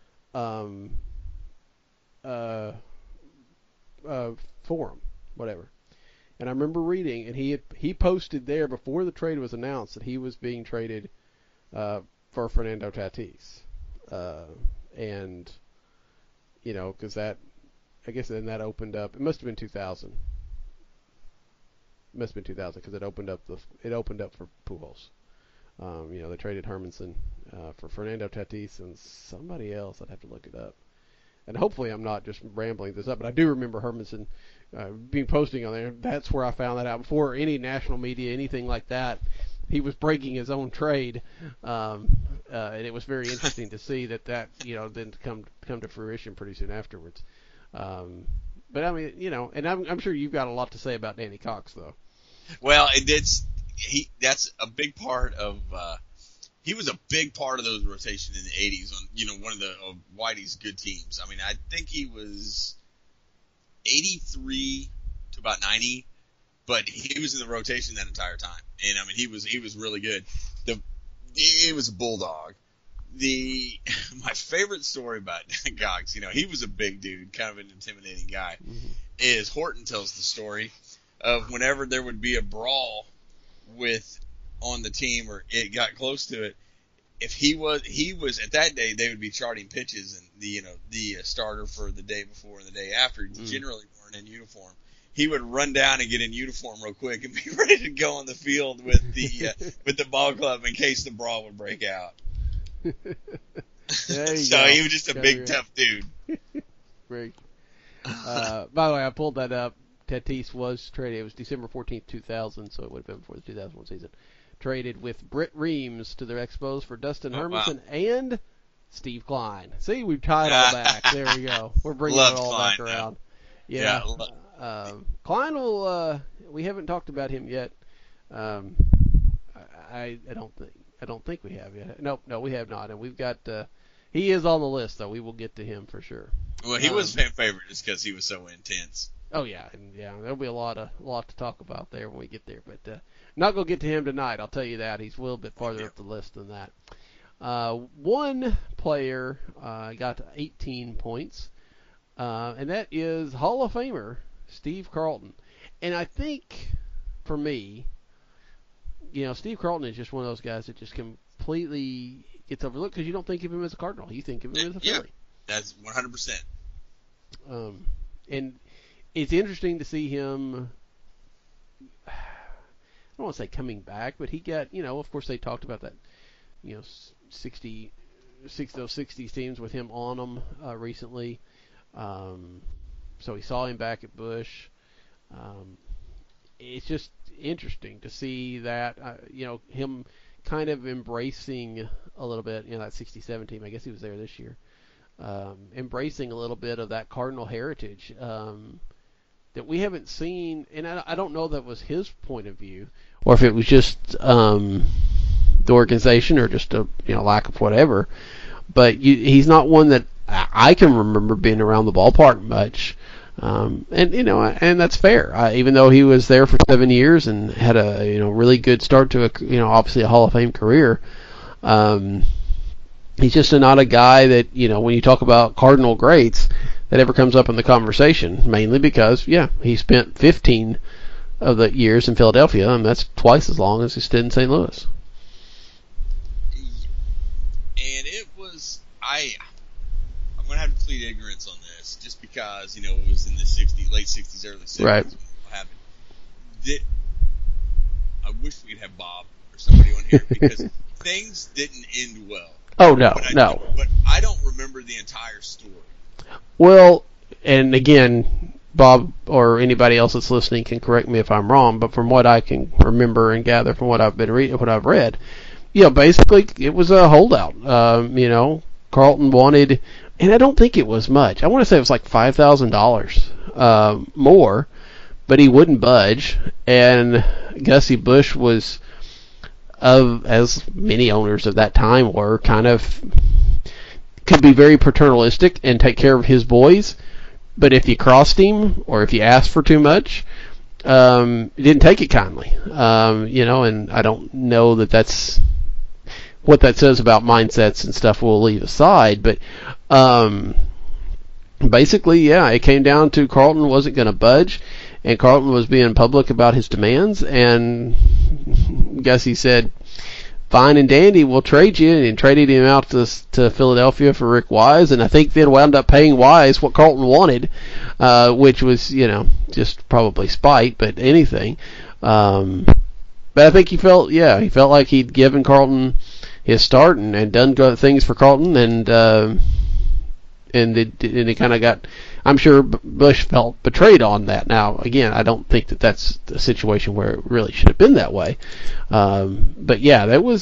forum, whatever. And I remember reading, and he posted there before the trade was announced that he was being traded for Fernando Tatis, and because that, I guess then that opened up. It must have been 2000. It must have been 2000 because it opened up for Pujols. They traded Hermanson for Fernando Tatis and somebody else. I'd have to look it up. And hopefully I'm not just rambling this up, but I do remember Hermanson being posting on there. That's where I found that out. Before any national media, anything like that, he was breaking his own trade, and it was very interesting to see that then come to fruition pretty soon afterwards. But I mean, and I'm sure you've got a lot to say about Danny Cox, though. Well, that's a big part of. He was a big part of those rotation in the 80s on, one of Whitey's good teams. I mean, I think he was 83 to about 90, but he was in the rotation that entire time. And I mean, he was really good. He was a bulldog. My favorite story about Cox, he was a big dude, kind of an intimidating guy, is Horton tells the story of whenever there would be a brawl on the team, or it got close to it. If he was at that day, they would be charting pitches, and the starter for the day before and the day after generally weren't in uniform. He would run down and get in uniform real quick and be ready to go on the field with the ball club in case the brawl would break out. So he was just a big tough dude. Great. By the way, I pulled that up. Tatis was traded. It was December 14th, 2000, so it would have been before the 2001 season. Traded with Britt Reams to their Expos for Dustin Hermanson and Steve Klein. See, we've tied all back. There we go. We're bringing it all back around. Yeah. Klein will. We haven't talked about him yet. I don't think we have yet. No, we have not. And we've got. He is on the list, though. We will get to him for sure. Well, he was fan favorite just because he was so intense. Oh yeah, and there'll be a lot to talk about there when we get there. But not gonna get to him tonight. I'll tell you that. He's a little bit farther up the list than that. One player got 18 points, and that is Hall of Famer Steve Carlton. And I think for me, Steve Carlton is just one of those guys that just completely gets overlooked because you don't think of him as a Cardinal. You think of him as a Philly. That's 100%. And it's interesting to see him. I don't want to say coming back, but he got, of course they talked about that, 60 teams with him on them recently. So he saw him back at Busch. It's just interesting to see that, him kind of embracing a little bit, that 67 team. I guess he was there this year. Embracing a little bit of that Cardinal heritage that we haven't seen, and I don't know that was his point of view, or if it was just the organization, or just a lack of whatever. But he's not one that I can remember being around the ballpark much, and that's fair. Even though he was there for 7 years and had a really good start to obviously a Hall of Fame career. He's just not a guy that, when you talk about Cardinal greats, that ever comes up in the conversation, mainly because, he spent 15 of the years in Philadelphia, and that's twice as long as he stayed in St. Louis. And it was, I'm going to have to plead ignorance on this, just because, it was in the late 60s, early 70s. Right. When it happened. I wish we could have Bob or somebody on here, because things didn't end well. Oh, no. But I don't remember the entire story. Well, and again, Bob or anybody else that's listening can correct me if I'm wrong, but from what I can remember and gather from what I've read, basically it was a holdout. Carlton wanted, and I don't think it was much. I want to say it was like $5,000 more, but he wouldn't budge. And Gussie Busch was, as many owners of that time were, could be very paternalistic and take care of his boys. But if you crossed him or if you asked for too much, he didn't take it kindly. And I don't know that that's what that says about mindsets and stuff. We'll leave aside, but basically, yeah, it came down to Carlton wasn't going to budge, and Carlton was being public about his demands, and Gussie said, fine and dandy, we'll trade you, and traded him out to Philadelphia for Rick Wise, and I think then wound up paying Wise what Carlton wanted, which was, just probably spite, but anything. But I think he felt like he'd given Carlton his start and done good things for Carlton, and he kind of got, I'm sure Busch felt betrayed on that. Now, again, I don't think that that's a situation where it really should have been that way. But yeah, that was,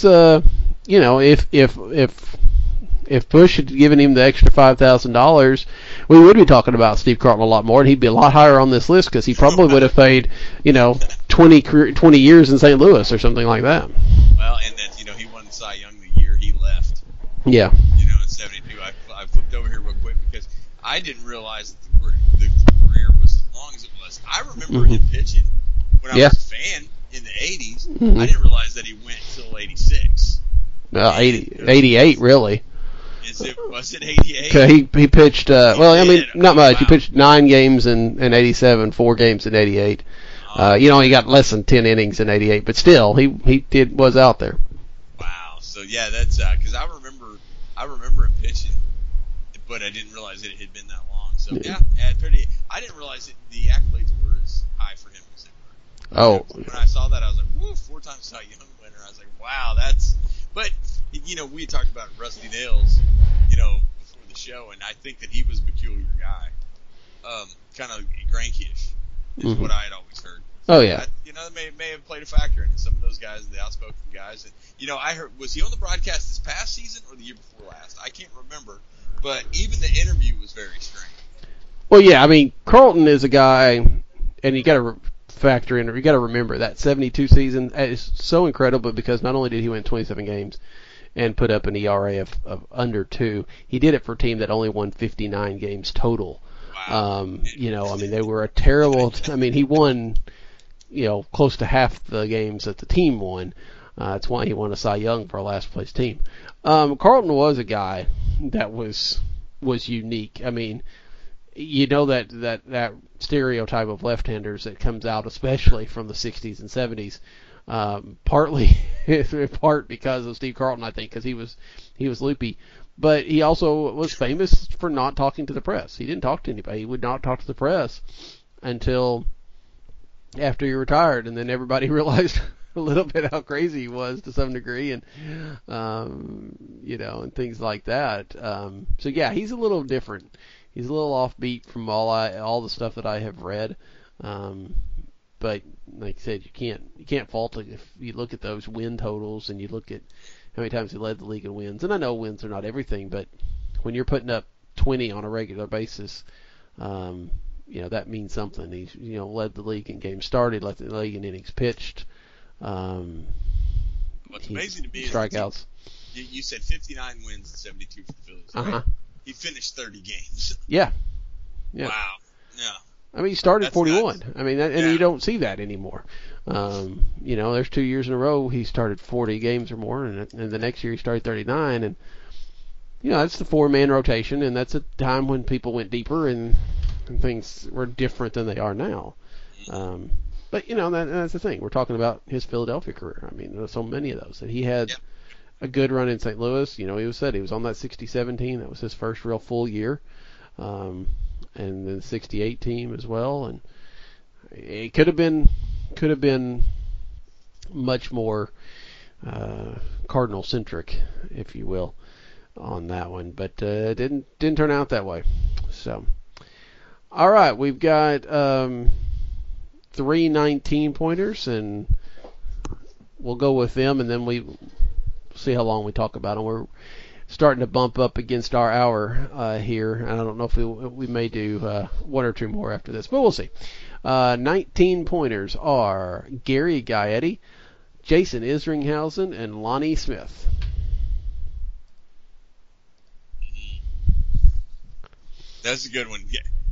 if Busch had given him the extra $5,000, we would be talking about Steve Carlton a lot more, and he'd be a lot higher on this list because he probably would have played, 20 years in St. Louis or something like that. Well, and that, he won the Cy Young the year he left. Yeah. In 72. I flipped over here real quick because I didn't realize that the career was as long as it was. I remember him pitching when I was a fan in the 80s. Mm-hmm. I didn't realize that he went till 86. 88, really. Was it 88? He pitched, not much. Wow. He pitched 9 games in 87, 4 games in 88. He got less than 10 innings in 88, but still, he was out there. Wow. So, yeah, that's, because I remember him pitching, but I didn't realize it had been that long. So, I didn't realize the accolades were as high for him as they were. Oh. When I saw that, I was like, woo, 4 times Cy Young winner. I was like, wow, but, we talked about Rusty Nails, before the show, and I think that he was a peculiar guy. Kind of Granky-ish is what I had always heard. So that may have played a factor in it. Some of those guys, the outspoken guys. And, I heard, was he on the broadcast this past season or the year before last? I can't remember. But even the interview was very strange. Well, yeah, Carlton is a guy, and you got to factor in, or you got to remember that 72 season is so incredible because not only did he win 27 games and put up an ERA of under 2, he did it for a team that only won 59 games total. Wow. They were a terrible. He won, close to half the games that the team won. That's why he won a Cy Young for a last place team. Carlton was a guy that was unique. That stereotype of left-handers that comes out, especially from the 60s and 70s, partly in part because of Steve Carlton, I think, because he was loopy. But he also was famous for not talking to the press. He didn't talk to anybody. He would not talk to the press until after he retired, and then everybody realized a little bit how crazy he was to some degree, and and things like that. So yeah, he's a little different. He's a little offbeat from all the stuff that I have read. But like I said, you can't fault it if you look at those win totals and you look at how many times he led the league in wins. And I know wins are not everything, but when you're putting up 20 on a regular basis, that means something. He's led the league in games started, led the league in innings pitched. What's amazing to me is strikeouts. You said 59 wins and 72 for the Phillies. Right? He finished 30 games. Yeah. Wow. Yeah. He started 41. Nuts. And you don't see that anymore. There's 2 years in a row he started 40 games or more, and the next year he started 39, and that's the 4-man rotation, and that's a time when people went deeper and things were different than they are now. But that's the thing. We're talking about his Philadelphia career. There's so many of those that he had. Yep. A good run in St. Louis. He was on that 67 team. That was his first real full year. And then the 68 team as well. And it could have been much more Cardinal centric, if you will, on that one. But it didn't turn out that way. So, all right, we've got 3 19-pointers, and we'll go with them, and then we see how long we talk about them. We're starting to bump up against our hour here, and I don't know if we may do 1 or 2 more after this, but we'll see. 19 pointers are Gary Gaetti, Jason Isringhausen, and Lonnie Smith. That's a good one.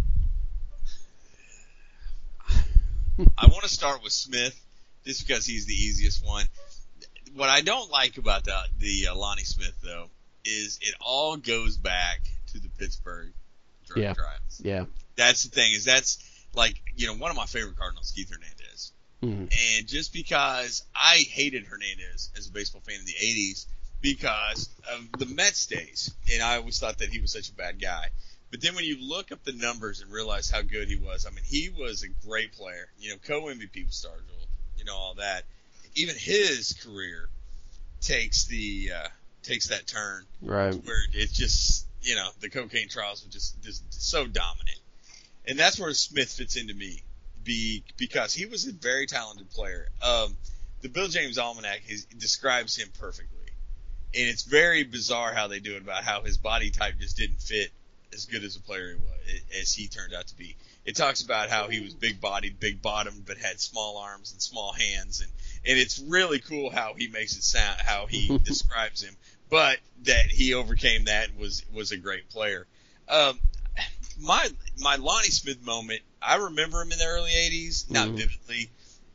I want to start with Smith just because he's the easiest one. What I don't like about the Lonnie Smith, though, is it all goes back to the Pittsburgh drug trials. Yeah. That's the thing, is that's like, one of my favorite Cardinals, Keith Hernandez. Mm-hmm. And just because I hated Hernandez as a baseball fan in the 80s because of the Mets days, and I always thought that he was such a bad guy. But then when you look up the numbers and realize how good he was, I mean, he was a great player. Co-MVP with Stargell, all that. Even his career takes that turn. Right. Where it's just, the cocaine trials were just so dominant. And that's where Smith fits into me. Because he was a very talented player. The Bill James Almanac describes him perfectly. And it's very bizarre how they do it, about how his body type just didn't fit as good as a player as he turned out to be. It talks about how he was big-bodied, big-bottomed, but had small arms and small hands, and it's really cool how he makes it sound, how he describes him, but that he overcame that and was a great player. My Lonnie Smith moment, I remember him in the early 80s, not vividly.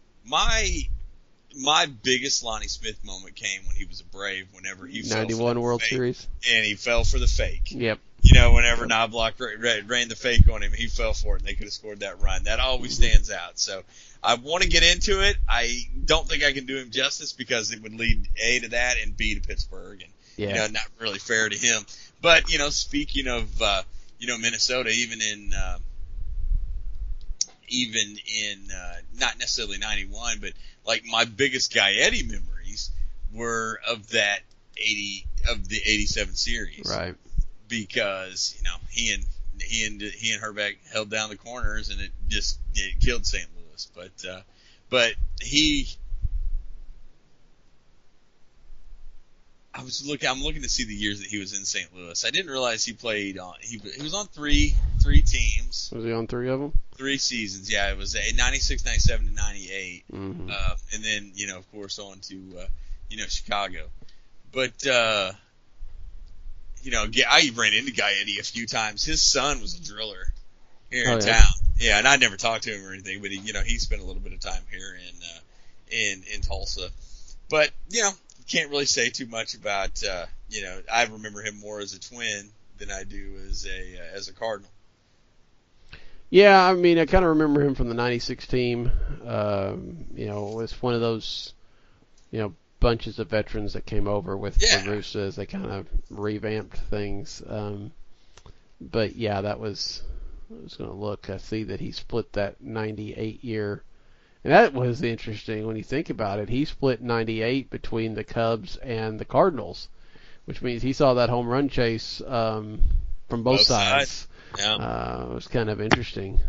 My biggest Lonnie Smith moment came when he was a Brave, whenever he fell 91 for the World fake, Series. and he fell for the fake. Yep. Whenever Knobloch ran the fake on him, he fell for it, and they could have scored that run. That always stands out. So I want to get into it. I don't think I can do him justice because it would lead A, to that, and B, to Pittsburgh, and not really fair to him. But speaking of Minnesota, even in not necessarily 91, but like my biggest Gaetti memories were of the 87 series. Right. Because, he and Herbeck held down the corners, and it killed St. Louis. But I'm looking to see the years that he was in St. Louis. I didn't realize he played on, he was on three teams. Was he on 3 of them? 3 seasons, yeah. It was 96, 97 to 98. Mm-hmm. And then, of course, on to, Chicago. But, I ran into Gaetti a few times. His son was a driller here in town. Yeah, and I never talked to him or anything, but he spent a little bit of time here in Tulsa. But, can't really say too much about, I remember him more as a Twin than I do as a Cardinal. Yeah, I mean, I kind of remember him from the 96 team. It was one of those, bunches of veterans that came over with La Russa as they kind of revamped things. But yeah, I was going to look. I see that he split that 98 year. And that was interesting when you think about it. He split 98 between the Cubs and the Cardinals, which means he saw that home run chase from both sides. Yeah. It was kind of interesting.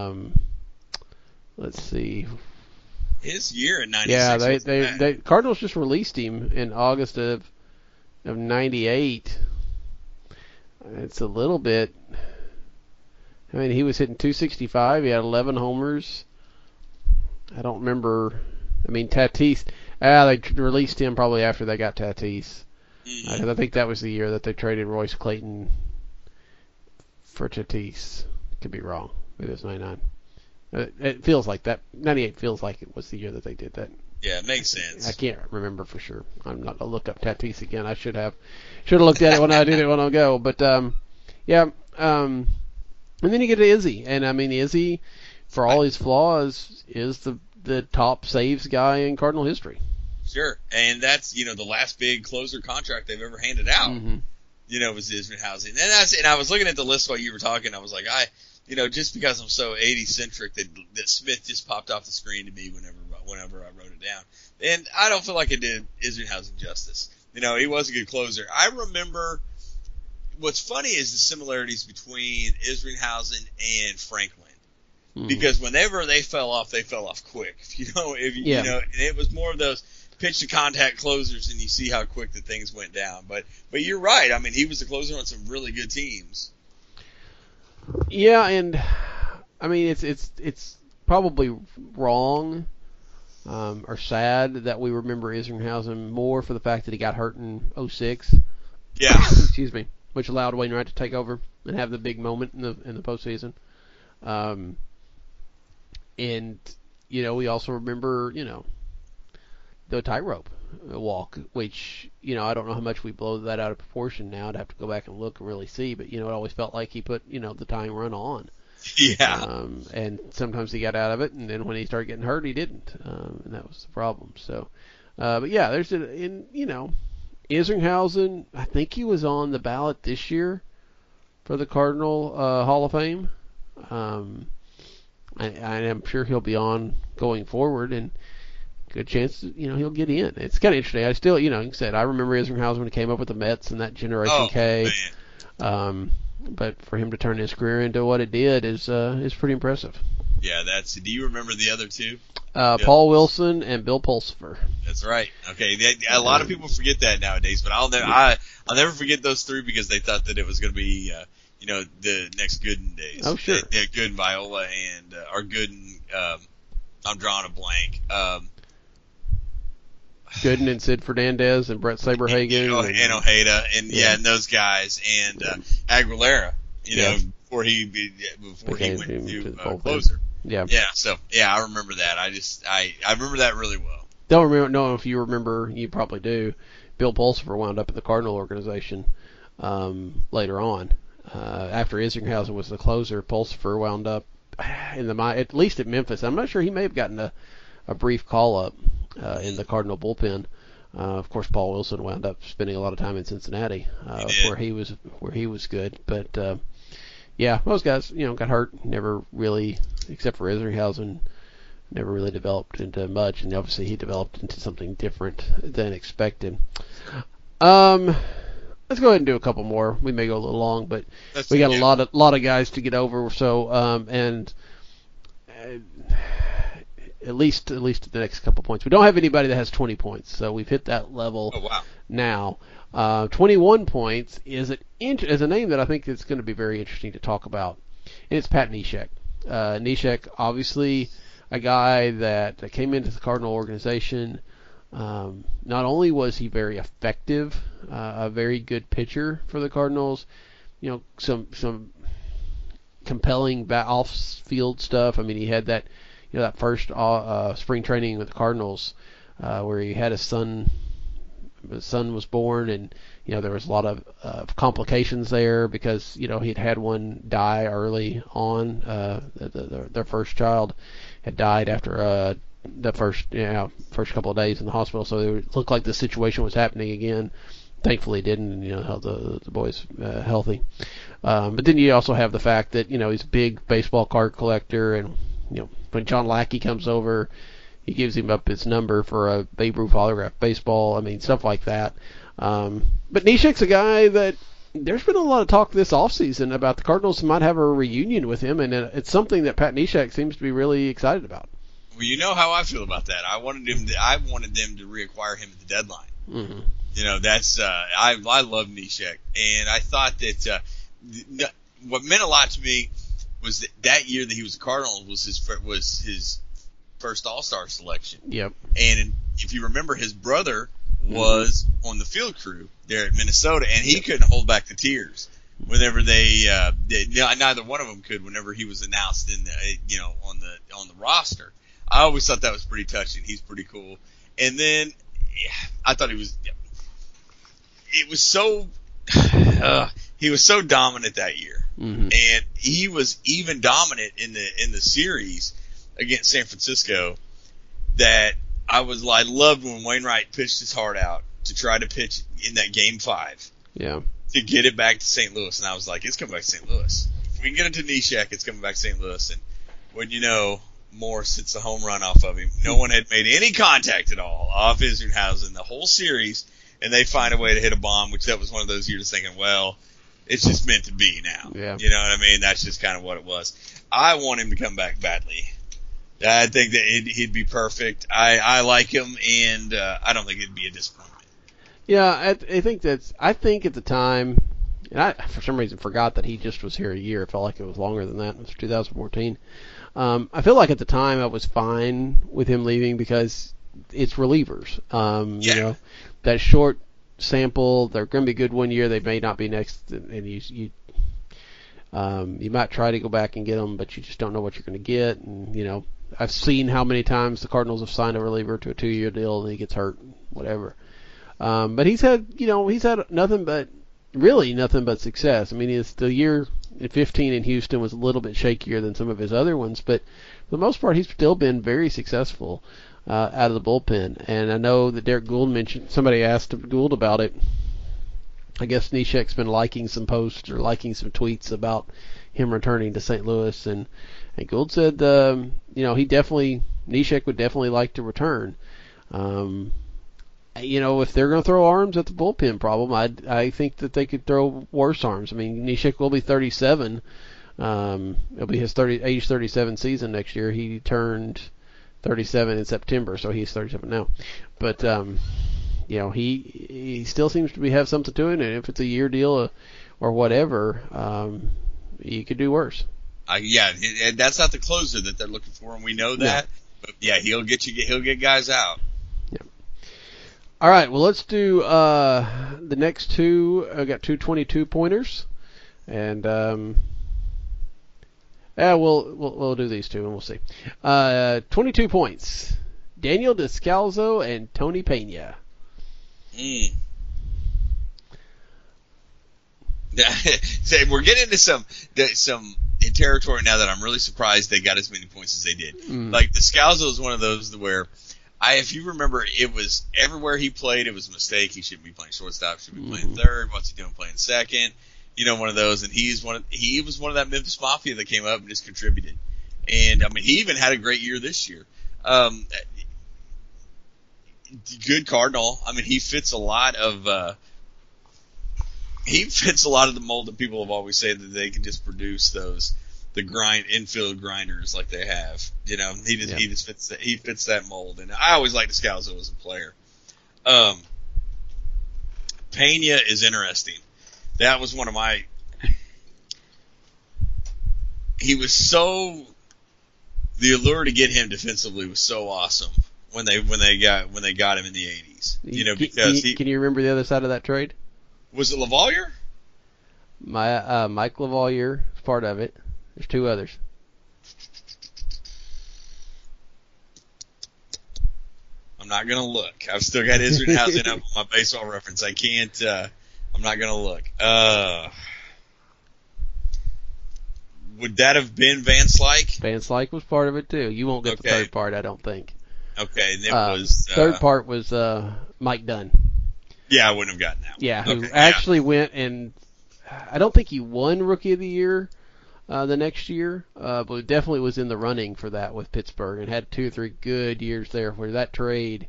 Let's see. His year in 96. Yeah, they Cardinals just released him in August of 98. It's a little bit. I mean, he was hitting 265. He had 11 homers. I don't remember. I mean, Tatis. They released him probably after they got Tatis. Mm-hmm. I think that was the year that they traded Royce Clayton for Tatis. Could be wrong. Maybe it was 99. It feels like that. 98 feels like it was the year that they did that. Yeah, it makes sense. I can't remember for sure. I'm not gonna look up Tatis again. I should have looked at it when I did it one ago. But yeah. And then you get to Izzy, and I mean Izzy, for all his flaws, is the top saves guy in Cardinal history. Sure, and that's the last big closer contract they've ever handed out. Mm-hmm. Was Isringhausen, and I was looking at the list while you were talking. I was like, just because I'm so 80 centric that Smith just popped off the screen to me whenever I wrote it down, and I don't feel like it did Isringhausen justice. He was a good closer. I remember. What's funny is the similarities between Isringhausen and Franklin. Mm-hmm. Because whenever they fell off quick. And it was more of those pitch to contact closers, and you see how quick the things went down. But you're right. I mean, he was a closer on some really good teams. Yeah, and I mean it's probably wrong or sad that we remember Isringhausen more for the fact that he got hurt in 06. Yeah. Excuse me, which allowed Wainwright to take over and have the big moment in the postseason. And we also remember the tightrope walk, which I don't know how much we blow that out of proportion now. I'd have to go back and look and really see, but it always felt like he put the tying run on. Yeah. And sometimes he got out of it, and then when he started getting hurt, he didn't, and that was the problem. So, but yeah, Isringhausen, I think he was on the ballot this year for the Cardinal Hall of Fame. I'm sure he'll be on going forward, and good chance he'll get in. It's kind of interesting. I still, like I said, I remember Isringhausen when he came up with the Mets and that Generation K. Man. But for him to turn his career into what it did is pretty impressive. Yeah, do you remember the other two? Paul Wilson and Bill Pulsipher. That's right. Okay, a lot of people forget that nowadays, but I'll never forget those three because they thought that it was going to be the next Gooden days. Oh sure. Yeah, Gooden Viola and or Gooden. I'm drawing a blank. Gooden and Sid Fernandez and Brett Saberhagen and Ojeda and those guys and Aguilera. Before he went to closer. Yeah. Yeah. So I remember that. I remember that really well. Don't know if you remember. You probably do. Bill Pulsipher wound up at the Cardinal organization later on. After Isringhausen was the closer, Pulsipher wound up at least at Memphis. I'm not sure, he may have gotten a brief call up in the Cardinal bullpen. Of course, Paul Wilson wound up spending a lot of time in Cincinnati, where he was good. But most guys got hurt. Never really, except for Isringhausen, never really developed into much. And obviously, he developed into something different than expected. Let's go ahead and do a couple more. We may go a little long, but we got a lot of guys to get over. So at least the next couple points. We don't have anybody that has 20 points, so we've hit that level. Oh, wow. Now. 21 points is a name that I think is going to be very interesting to talk about, and it's Pat Neshek. Neshek, obviously a guy that came into the Cardinal organization. Not only was he very effective, a very good pitcher for the Cardinals, some compelling off-field stuff. I mean, he had that, that first spring training with the Cardinals where he had his son was born, and there was a lot of complications there because he'd had one die early on. Their first child had died after the first couple of days in the hospital, so it looked like the situation was happening again. Thankfully, it didn't. The boy's healthy. But then you also have the fact that he's a big baseball card collector, and when John Lackey comes over, he gives him up his number for a Babe Ruth autograph baseball. I mean, stuff like that. But Neshek's a guy that there's been a lot of talk this offseason about the Cardinals might have a reunion with him, and it's something that Pat Neshek seems to be really excited about. Well, you know how I feel about that. I wanted them to reacquire him at the deadline. Mm-hmm. That's I love Neshek, and I thought that what meant a lot to me was that year that he was a Cardinal was his first All-Star selection. Yep. And if you remember, his brother was on the field crew there at Minnesota, and he couldn't hold back the tears whenever they neither one of them could whenever he was announced in the on the roster. I always thought that was pretty touching. He's pretty cool. And then I thought he was so dominant that year. Mm-hmm. And he was even dominant in the series against San Francisco that I loved when Wainwright pitched his heart out to try to pitch in that Game 5. Yeah. To get it back to St. Louis. And I was like, it's coming back to St. Louis. If we can get it to Neshek, it's coming back to St. Louis. And when Morse hits a home run off of him. No one had made any contact at all off Isringhausen the whole series, and they find a way to hit a bomb, which that was one of those years thinking, well, it's just meant to be now. Yeah. You know what I mean? That's just kind of what it was. I want him to come back badly. I think that he'd be perfect. I like him, and I don't think it'd be a disappointment. Yeah, I think at the time, And I, for some reason, forgot that he just was here a year. It felt like it was longer than that. It was 2014. I feel like at the time I was fine with him leaving because it's relievers. You know, that short sample, they're going to be good one year. They may not be next, and you might try to go back and get them, but you just don't know what you're going to get. And you know, I've seen how many times the Cardinals have signed a reliever to a 2-year deal and he gets hurt, whatever. But he's had nothing but success. I mean, it's the year in 15 in Houston was a little bit shakier than some of his other ones, but for the most part, he's still been very successful out of the bullpen. And I know that Derek Gould mentioned, somebody asked Gould about it. I guess Neshek's been liking some posts or liking some tweets about him returning to St. Louis, and Gould said, Neshek would definitely like to return. If they're going to throw arms at the bullpen problem, I think that they could throw worse arms. I mean, Neshek will be 37. It'll be his age 37 season next year. He turned 37 in September, so he's 37 now. But he still seems to have something to it, and if it's a year deal or whatever, you could do worse. And that's not the closer that they're looking for, and we know that. No. But he'll get guys out. Yep. All right, well, let's do the next two. I've got two 22-pointers, and we'll do these two, and we'll see. 22 points. Daniel Descalso and Tony Pena. We're getting into some territory now that I'm really surprised they got as many points as they did. Like Descalso is one of those where if you remember, it was everywhere he played, it was a mistake. He shouldn't be playing shortstop. Should be playing third. What's he doing playing second? One of those. And he was one of that Memphis Mafia that came up and just contributed. And I mean, he even had a great year this year. Good Cardinal. I mean, he fits a lot of the mold that people have always said that they can just produce the infield grinders like they have. He just fits that mold, and I always liked Descalso as a player. Pena is interesting. That was one of my. He was so. The allure to get him defensively was so awesome when they got him in the 80s. Because can you remember the other side of that trade? Was it LaValliere? Mike LaValliere is part of it. There's two others. I'm not gonna look. I've still got Isringhausen up on my baseball reference. I can't. I'm not gonna look. Would that have been Van Slyke? Van Slyke was part of it too. You won't get the third part, I don't think. Okay, and it was third part was Mike Dunn. Yeah, I wouldn't have gotten that one. Yeah, who actually went and I don't think he won Rookie of the Year the next year, but definitely was in the running for that with Pittsburgh and had 2 or 3 good years there. Where that trade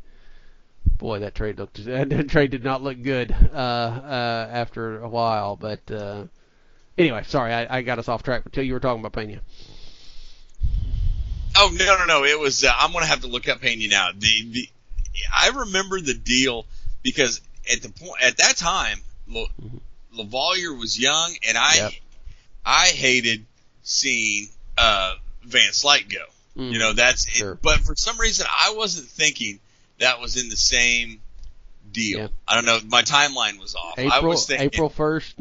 did not look good after a while. But anyway, sorry, I got us off track until you were talking about Pena. Oh no! It was. I'm gonna have to look up Pena now. I remember the deal because at that time, LaValliere was young, and I hated seeing Van Slyke go. That's sure. But for some reason, I wasn't thinking that was in the same deal. Yeah. I don't know. My timeline was off. I was thinking April 1st,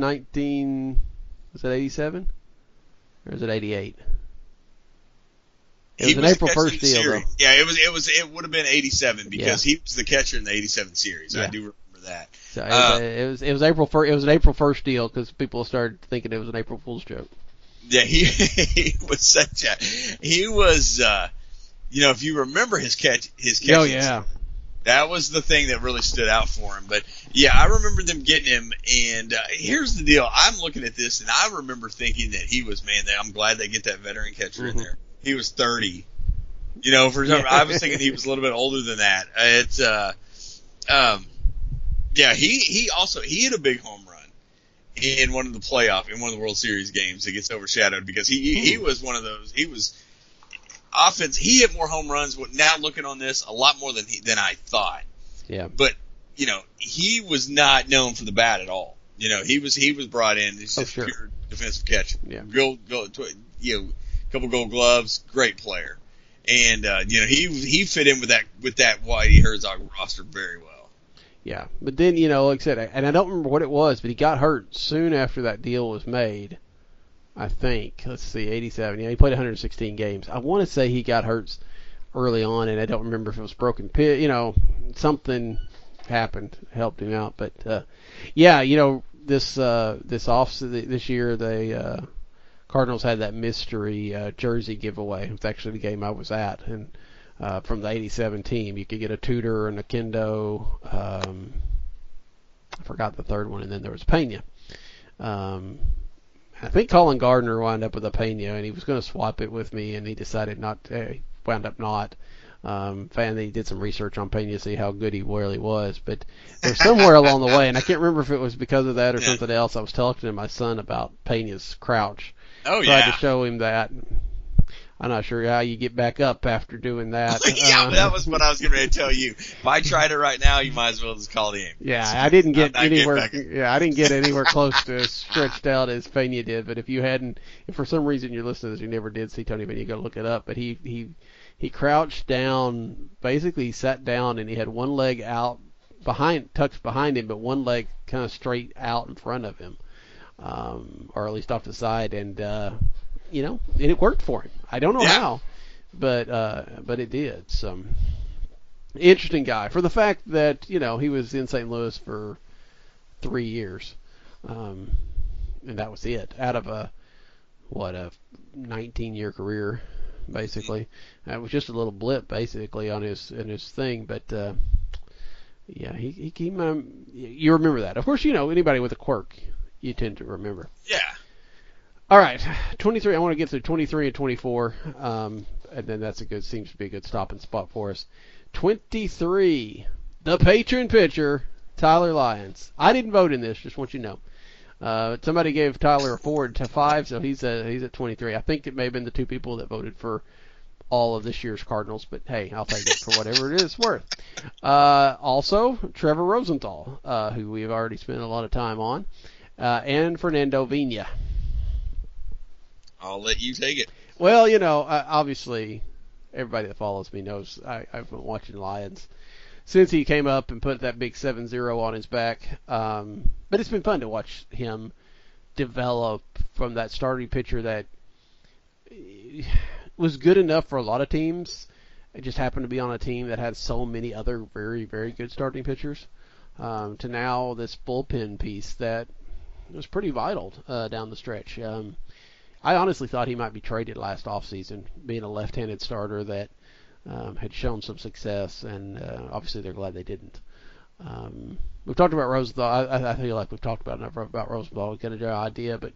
87? Or is it 88? It was an April 1st deal, though. Yeah, it would have been 87 because he was the catcher in the 87 series. Yeah. I do remember that. So it was April 1st. It was an April 1st deal because people started thinking it was an April Fool's joke. Yeah, he was such a. He was, if you remember his catch. Oh yeah. That was the thing that really stood out for him. But yeah, I remember them getting him. And here's the deal: I'm looking at this, and I remember thinking that he was I'm glad they get that veteran catcher in there. He was 30. I was thinking he was a little bit older than that. He hit a big home run in one of the World Series games that gets overshadowed because he was one of those. He was offense. He hit more home runs. Now looking on this, a lot more than I thought. Yeah. But he was not known for the bat at all. He was brought in. He's just sure. pure defensive catch. Yeah. Couple Gold Gloves, great player, and he fit in with that Whitey Herzog roster very well. Yeah, but then like I said, and I don't remember what it was, but he got hurt soon after that deal was made. I think. Let's see, 87. Yeah, he played 116 games. I want to say he got hurt early on, and I don't remember if it was broken pit. Something happened, helped him out. But this this year the Cardinals had that mystery jersey giveaway. It was actually the game I was at, and from the 87 team, you could get a Tudor and a Kendo. I forgot the third one, and then there was Pena. I think Colin Gardner wound up with a Pena, and he was going to swap it with me, and he decided not to. Wound up not. He did some research on Pena to see how good he really was, but there's somewhere along the way, and I can't remember if it was because of that or something else. I was talking to my son about Pena's crouch. Oh, Tried yeah. to show him that. I'm not sure how you get back up after doing that. That was what I was getting ready to tell you. If I tried it right now, you might as well just call the ambulance. Yeah, I didn't get anywhere. I didn't get anywhere close to as stretched out as Pena did. But if for some reason you're listening to this, you never did see Tony Pena, you go look it up. But he crouched down, basically sat down, and he had one leg out tucked behind him, but one leg kind of straight out in front of him, or at least off the side, and it worked for him. I don't know how, but it did. So interesting guy for the fact that he was in St. Louis for 3 years, and that was it out of a 19-year career. Basically, it was just a little blip, basically, on his thing. But he you remember that. Of course, anybody with a quirk, you tend to remember. Yeah. All right, 23. I want to get through 23 and 24, and then seems to be a good stopping spot for us. 23, the patron pitcher, Tyler Lyons. I didn't vote in this. Just want you to know. Somebody gave Tyler a 4 to 5, so he's at 23. I think it may have been the two people that voted for all of this year's Cardinals, but hey, I'll take it for whatever it is worth. Also, Trevor Rosenthal, who we've already spent a lot of time on, and Fernando Vina. I'll let you take it. Well, obviously, everybody that follows me knows I've been watching Lyons since he came up and put that big 7-0 on his back. But it's been fun to watch him develop from that starting pitcher that was good enough for a lot of teams. It just happened to be on a team that had so many other very, very good starting pitchers, to now this bullpen piece that was pretty vital down the stretch. I honestly thought he might be traded last offseason, being a left-handed starter that had shown some success, and obviously they're glad they didn't. We've talked about Rosenthal. I feel like we've talked about enough about Rosenthal. We get an idea, but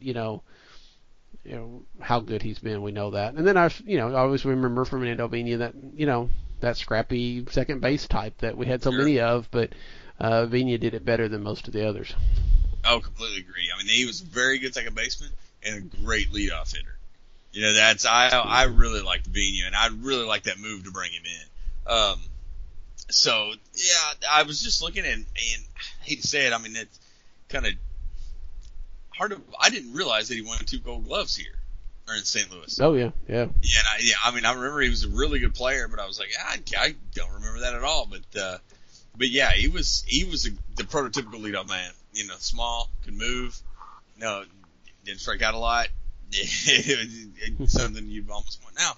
how good he's been, we know that. And then I always remember from Fernando Vina that that scrappy second base type that we had so many of, but Vina did it better than most of the others. Oh, completely agree. I mean, he was a very good second baseman and a great leadoff hitter. I really liked Vina, and I really liked that move to bring him in. So yeah, I was just looking and I hate to say it, I mean, it's kind of hard to. I didn't realize that he won 2 Gold Gloves here, or in St. Louis. Oh yeah. Yeah, I mean, I remember he was a really good player, but I was like, I don't remember that at all. But yeah, he was the prototypical leadoff man. Small, could move. Didn't strike out a lot. It's something you almost want now.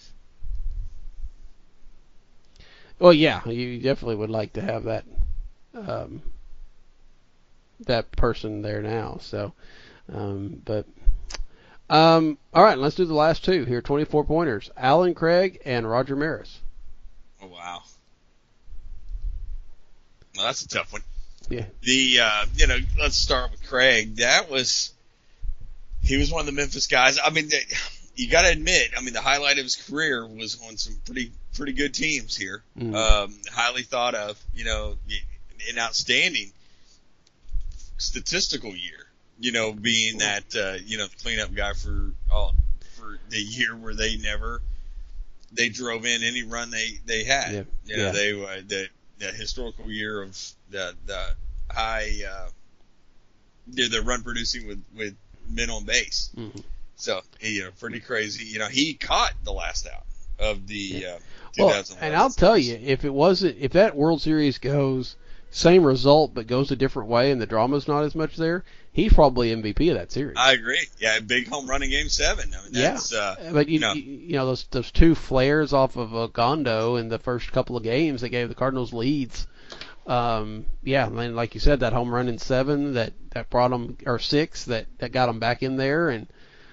Well, yeah, you definitely would like to have that that person there now. So, all right, let's do the last two here. 24 pointers: Alan Craig and Roger Maris. Oh wow, well that's a tough one. Yeah. Let's start with Craig. He was one of the Memphis guys. I mean, you got to admit, I mean, the highlight of his career was on some pretty good teams here. Mm-hmm. Highly thought of, an outstanding statistical year, being that, the cleanup guy for the year where they drove in any run they had. Yeah. The historical year of the high they're run producing with men on base. Mm-hmm. So, pretty crazy. He caught the last out of the 2011. And I'll tell you, if that World Series goes same result but goes a different way and the drama's not as much there, he's probably MVP of that series. I agree. Yeah, big home run in Game 7. I mean, that's, but those two flares off of Gondo in the first couple of games that gave the Cardinals leads. And like you said, that home run in 7 that brought them, or 6 that got them back in there, and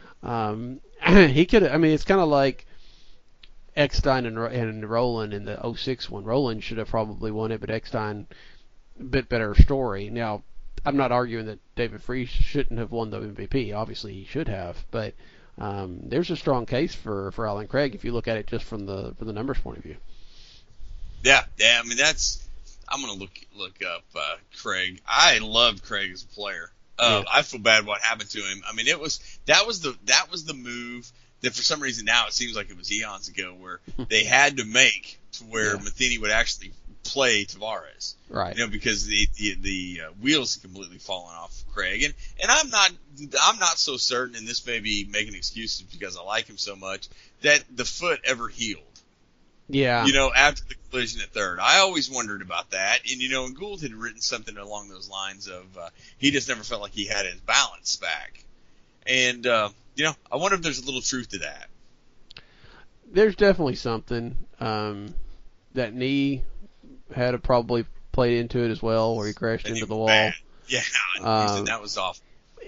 he could. I mean, it's kind of like Eckstein and Rolen in the 06 one. Rolen should have probably won it, but Eckstein, a bit better story. Now, I'm not arguing that David Freese shouldn't have won the MVP. Obviously, he should have, but there's a strong case for Allen Craig if you look at it just from the numbers point of view. Yeah. I mean, I'm gonna look up Craig. I loved Craig as a player. I feel bad what happened to him. I mean, that was the move that for some reason now it seems like it was eons ago where they had to make to where Matheny would actually play Tavares, right? Because the wheels had completely fallen off Craig, and I'm not so certain, and this may be making excuses because I like him so much, that the foot ever healed. Yeah. After the collision at third. I always wondered about that. And Gould had written something along those lines of he just never felt like he had his balance back. And, I wonder if there's a little truth to that. There's definitely something. That knee had probably played into it as well, where he crashed into the wall. Bad. Yeah, that was awful.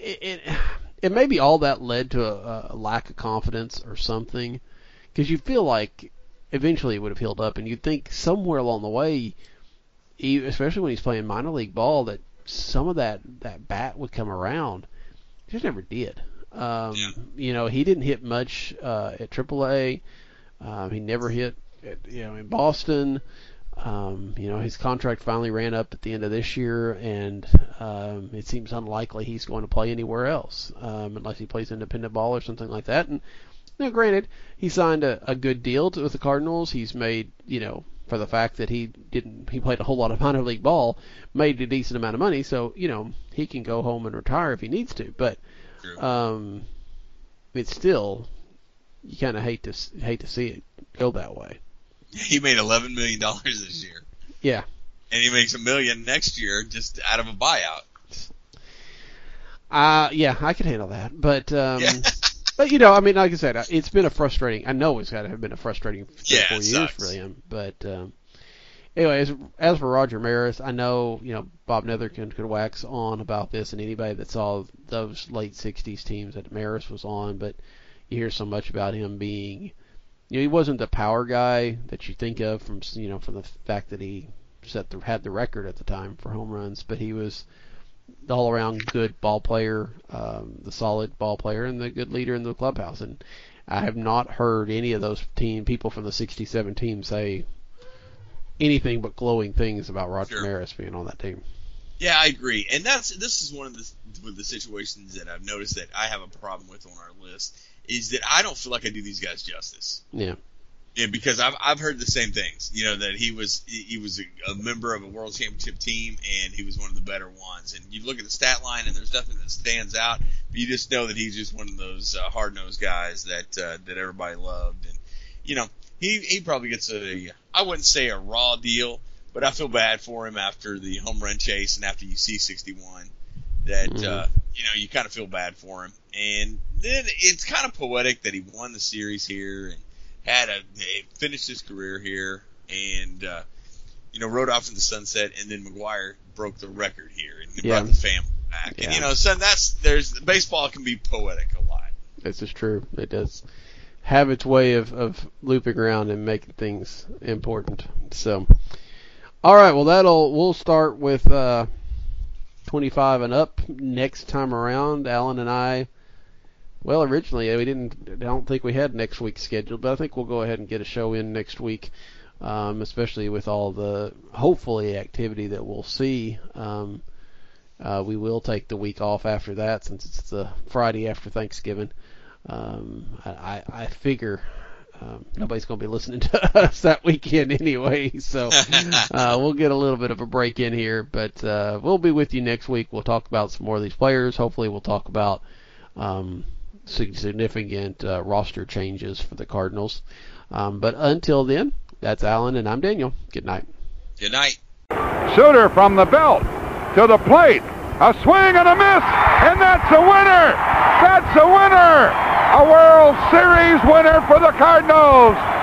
It may be all that led to a lack of confidence or something, because you feel like eventually it would have healed up, and you'd think somewhere along the way, especially when he's playing minor league ball, that some of that bat would come around. He just never did. He didn't hit much at AAA. He never hit in Boston. His contract finally ran up at the end of this year, and it seems unlikely he's going to play anywhere else unless he plays independent ball or something like that. And granted, he signed a good deal with the Cardinals. He's made, for the fact that he played a whole lot of minor league ball, made a decent amount of money. So, he can go home and retire if he needs to. But it's still, you kind of hate to see it go that way. He made $11 million this year. Yeah. And he makes $1 million next year just out of a buyout. I could handle that. But, but like I said, it's been it's got to have been a frustrating 3 or 4 years for him. But, anyway, as for Roger Maris, I know, Bob Netherkin could wax on about this, and anybody that saw those late 60s teams that Maris was on, but you hear so much about him being, he wasn't the power guy that you think of from the fact that he had the record at the time for home runs, but he was the all-around good ball player, the solid ball player, and the good leader in the clubhouse. And I have not heard any of those people from the 67 team say anything but glowing things about Roger Maris being on that team. Yeah, I agree. And this is one of the situations that I've noticed that I have a problem with on our list, is that I don't feel like I do these guys justice. Yeah. Yeah, because I've heard the same things. That he was a member of a world championship team, and he was one of the better ones. And you look at the stat line, and there's nothing that stands out. But you just know that he's just one of those hard-nosed guys that everybody loved. And he probably gets I wouldn't say a raw deal, but I feel bad for him after the home run chase and after you see 61. That you kind of feel bad for him. And then it's kind of poetic that he won the series here and finished his career here, and rode off in the sunset, and then McGwire broke the record here and brought the family back. Yeah. And so baseball can be poetic a lot. This is true. It does have its way of looping around and making things important. So, all right. Well, we'll start with 25 and up next time around. Alan and I. Well, originally I don't think we had next week scheduled, but I think we'll go ahead and get a show in next week, especially with all the, hopefully, activity that we'll see. We will take the week off after that since it's the Friday after Thanksgiving. I figure nobody's going to be listening to us that weekend anyway, so we'll get a little bit of a break in here. But we'll be with you next week. We'll talk about some more of these players. Hopefully we'll talk about significant roster changes for the Cardinals. But until then, that's Alan, and I'm Daniel. Good night. Good night. Suter from the belt to the plate. A swing and a miss, and that's a winner. That's a winner. A World Series winner for the Cardinals.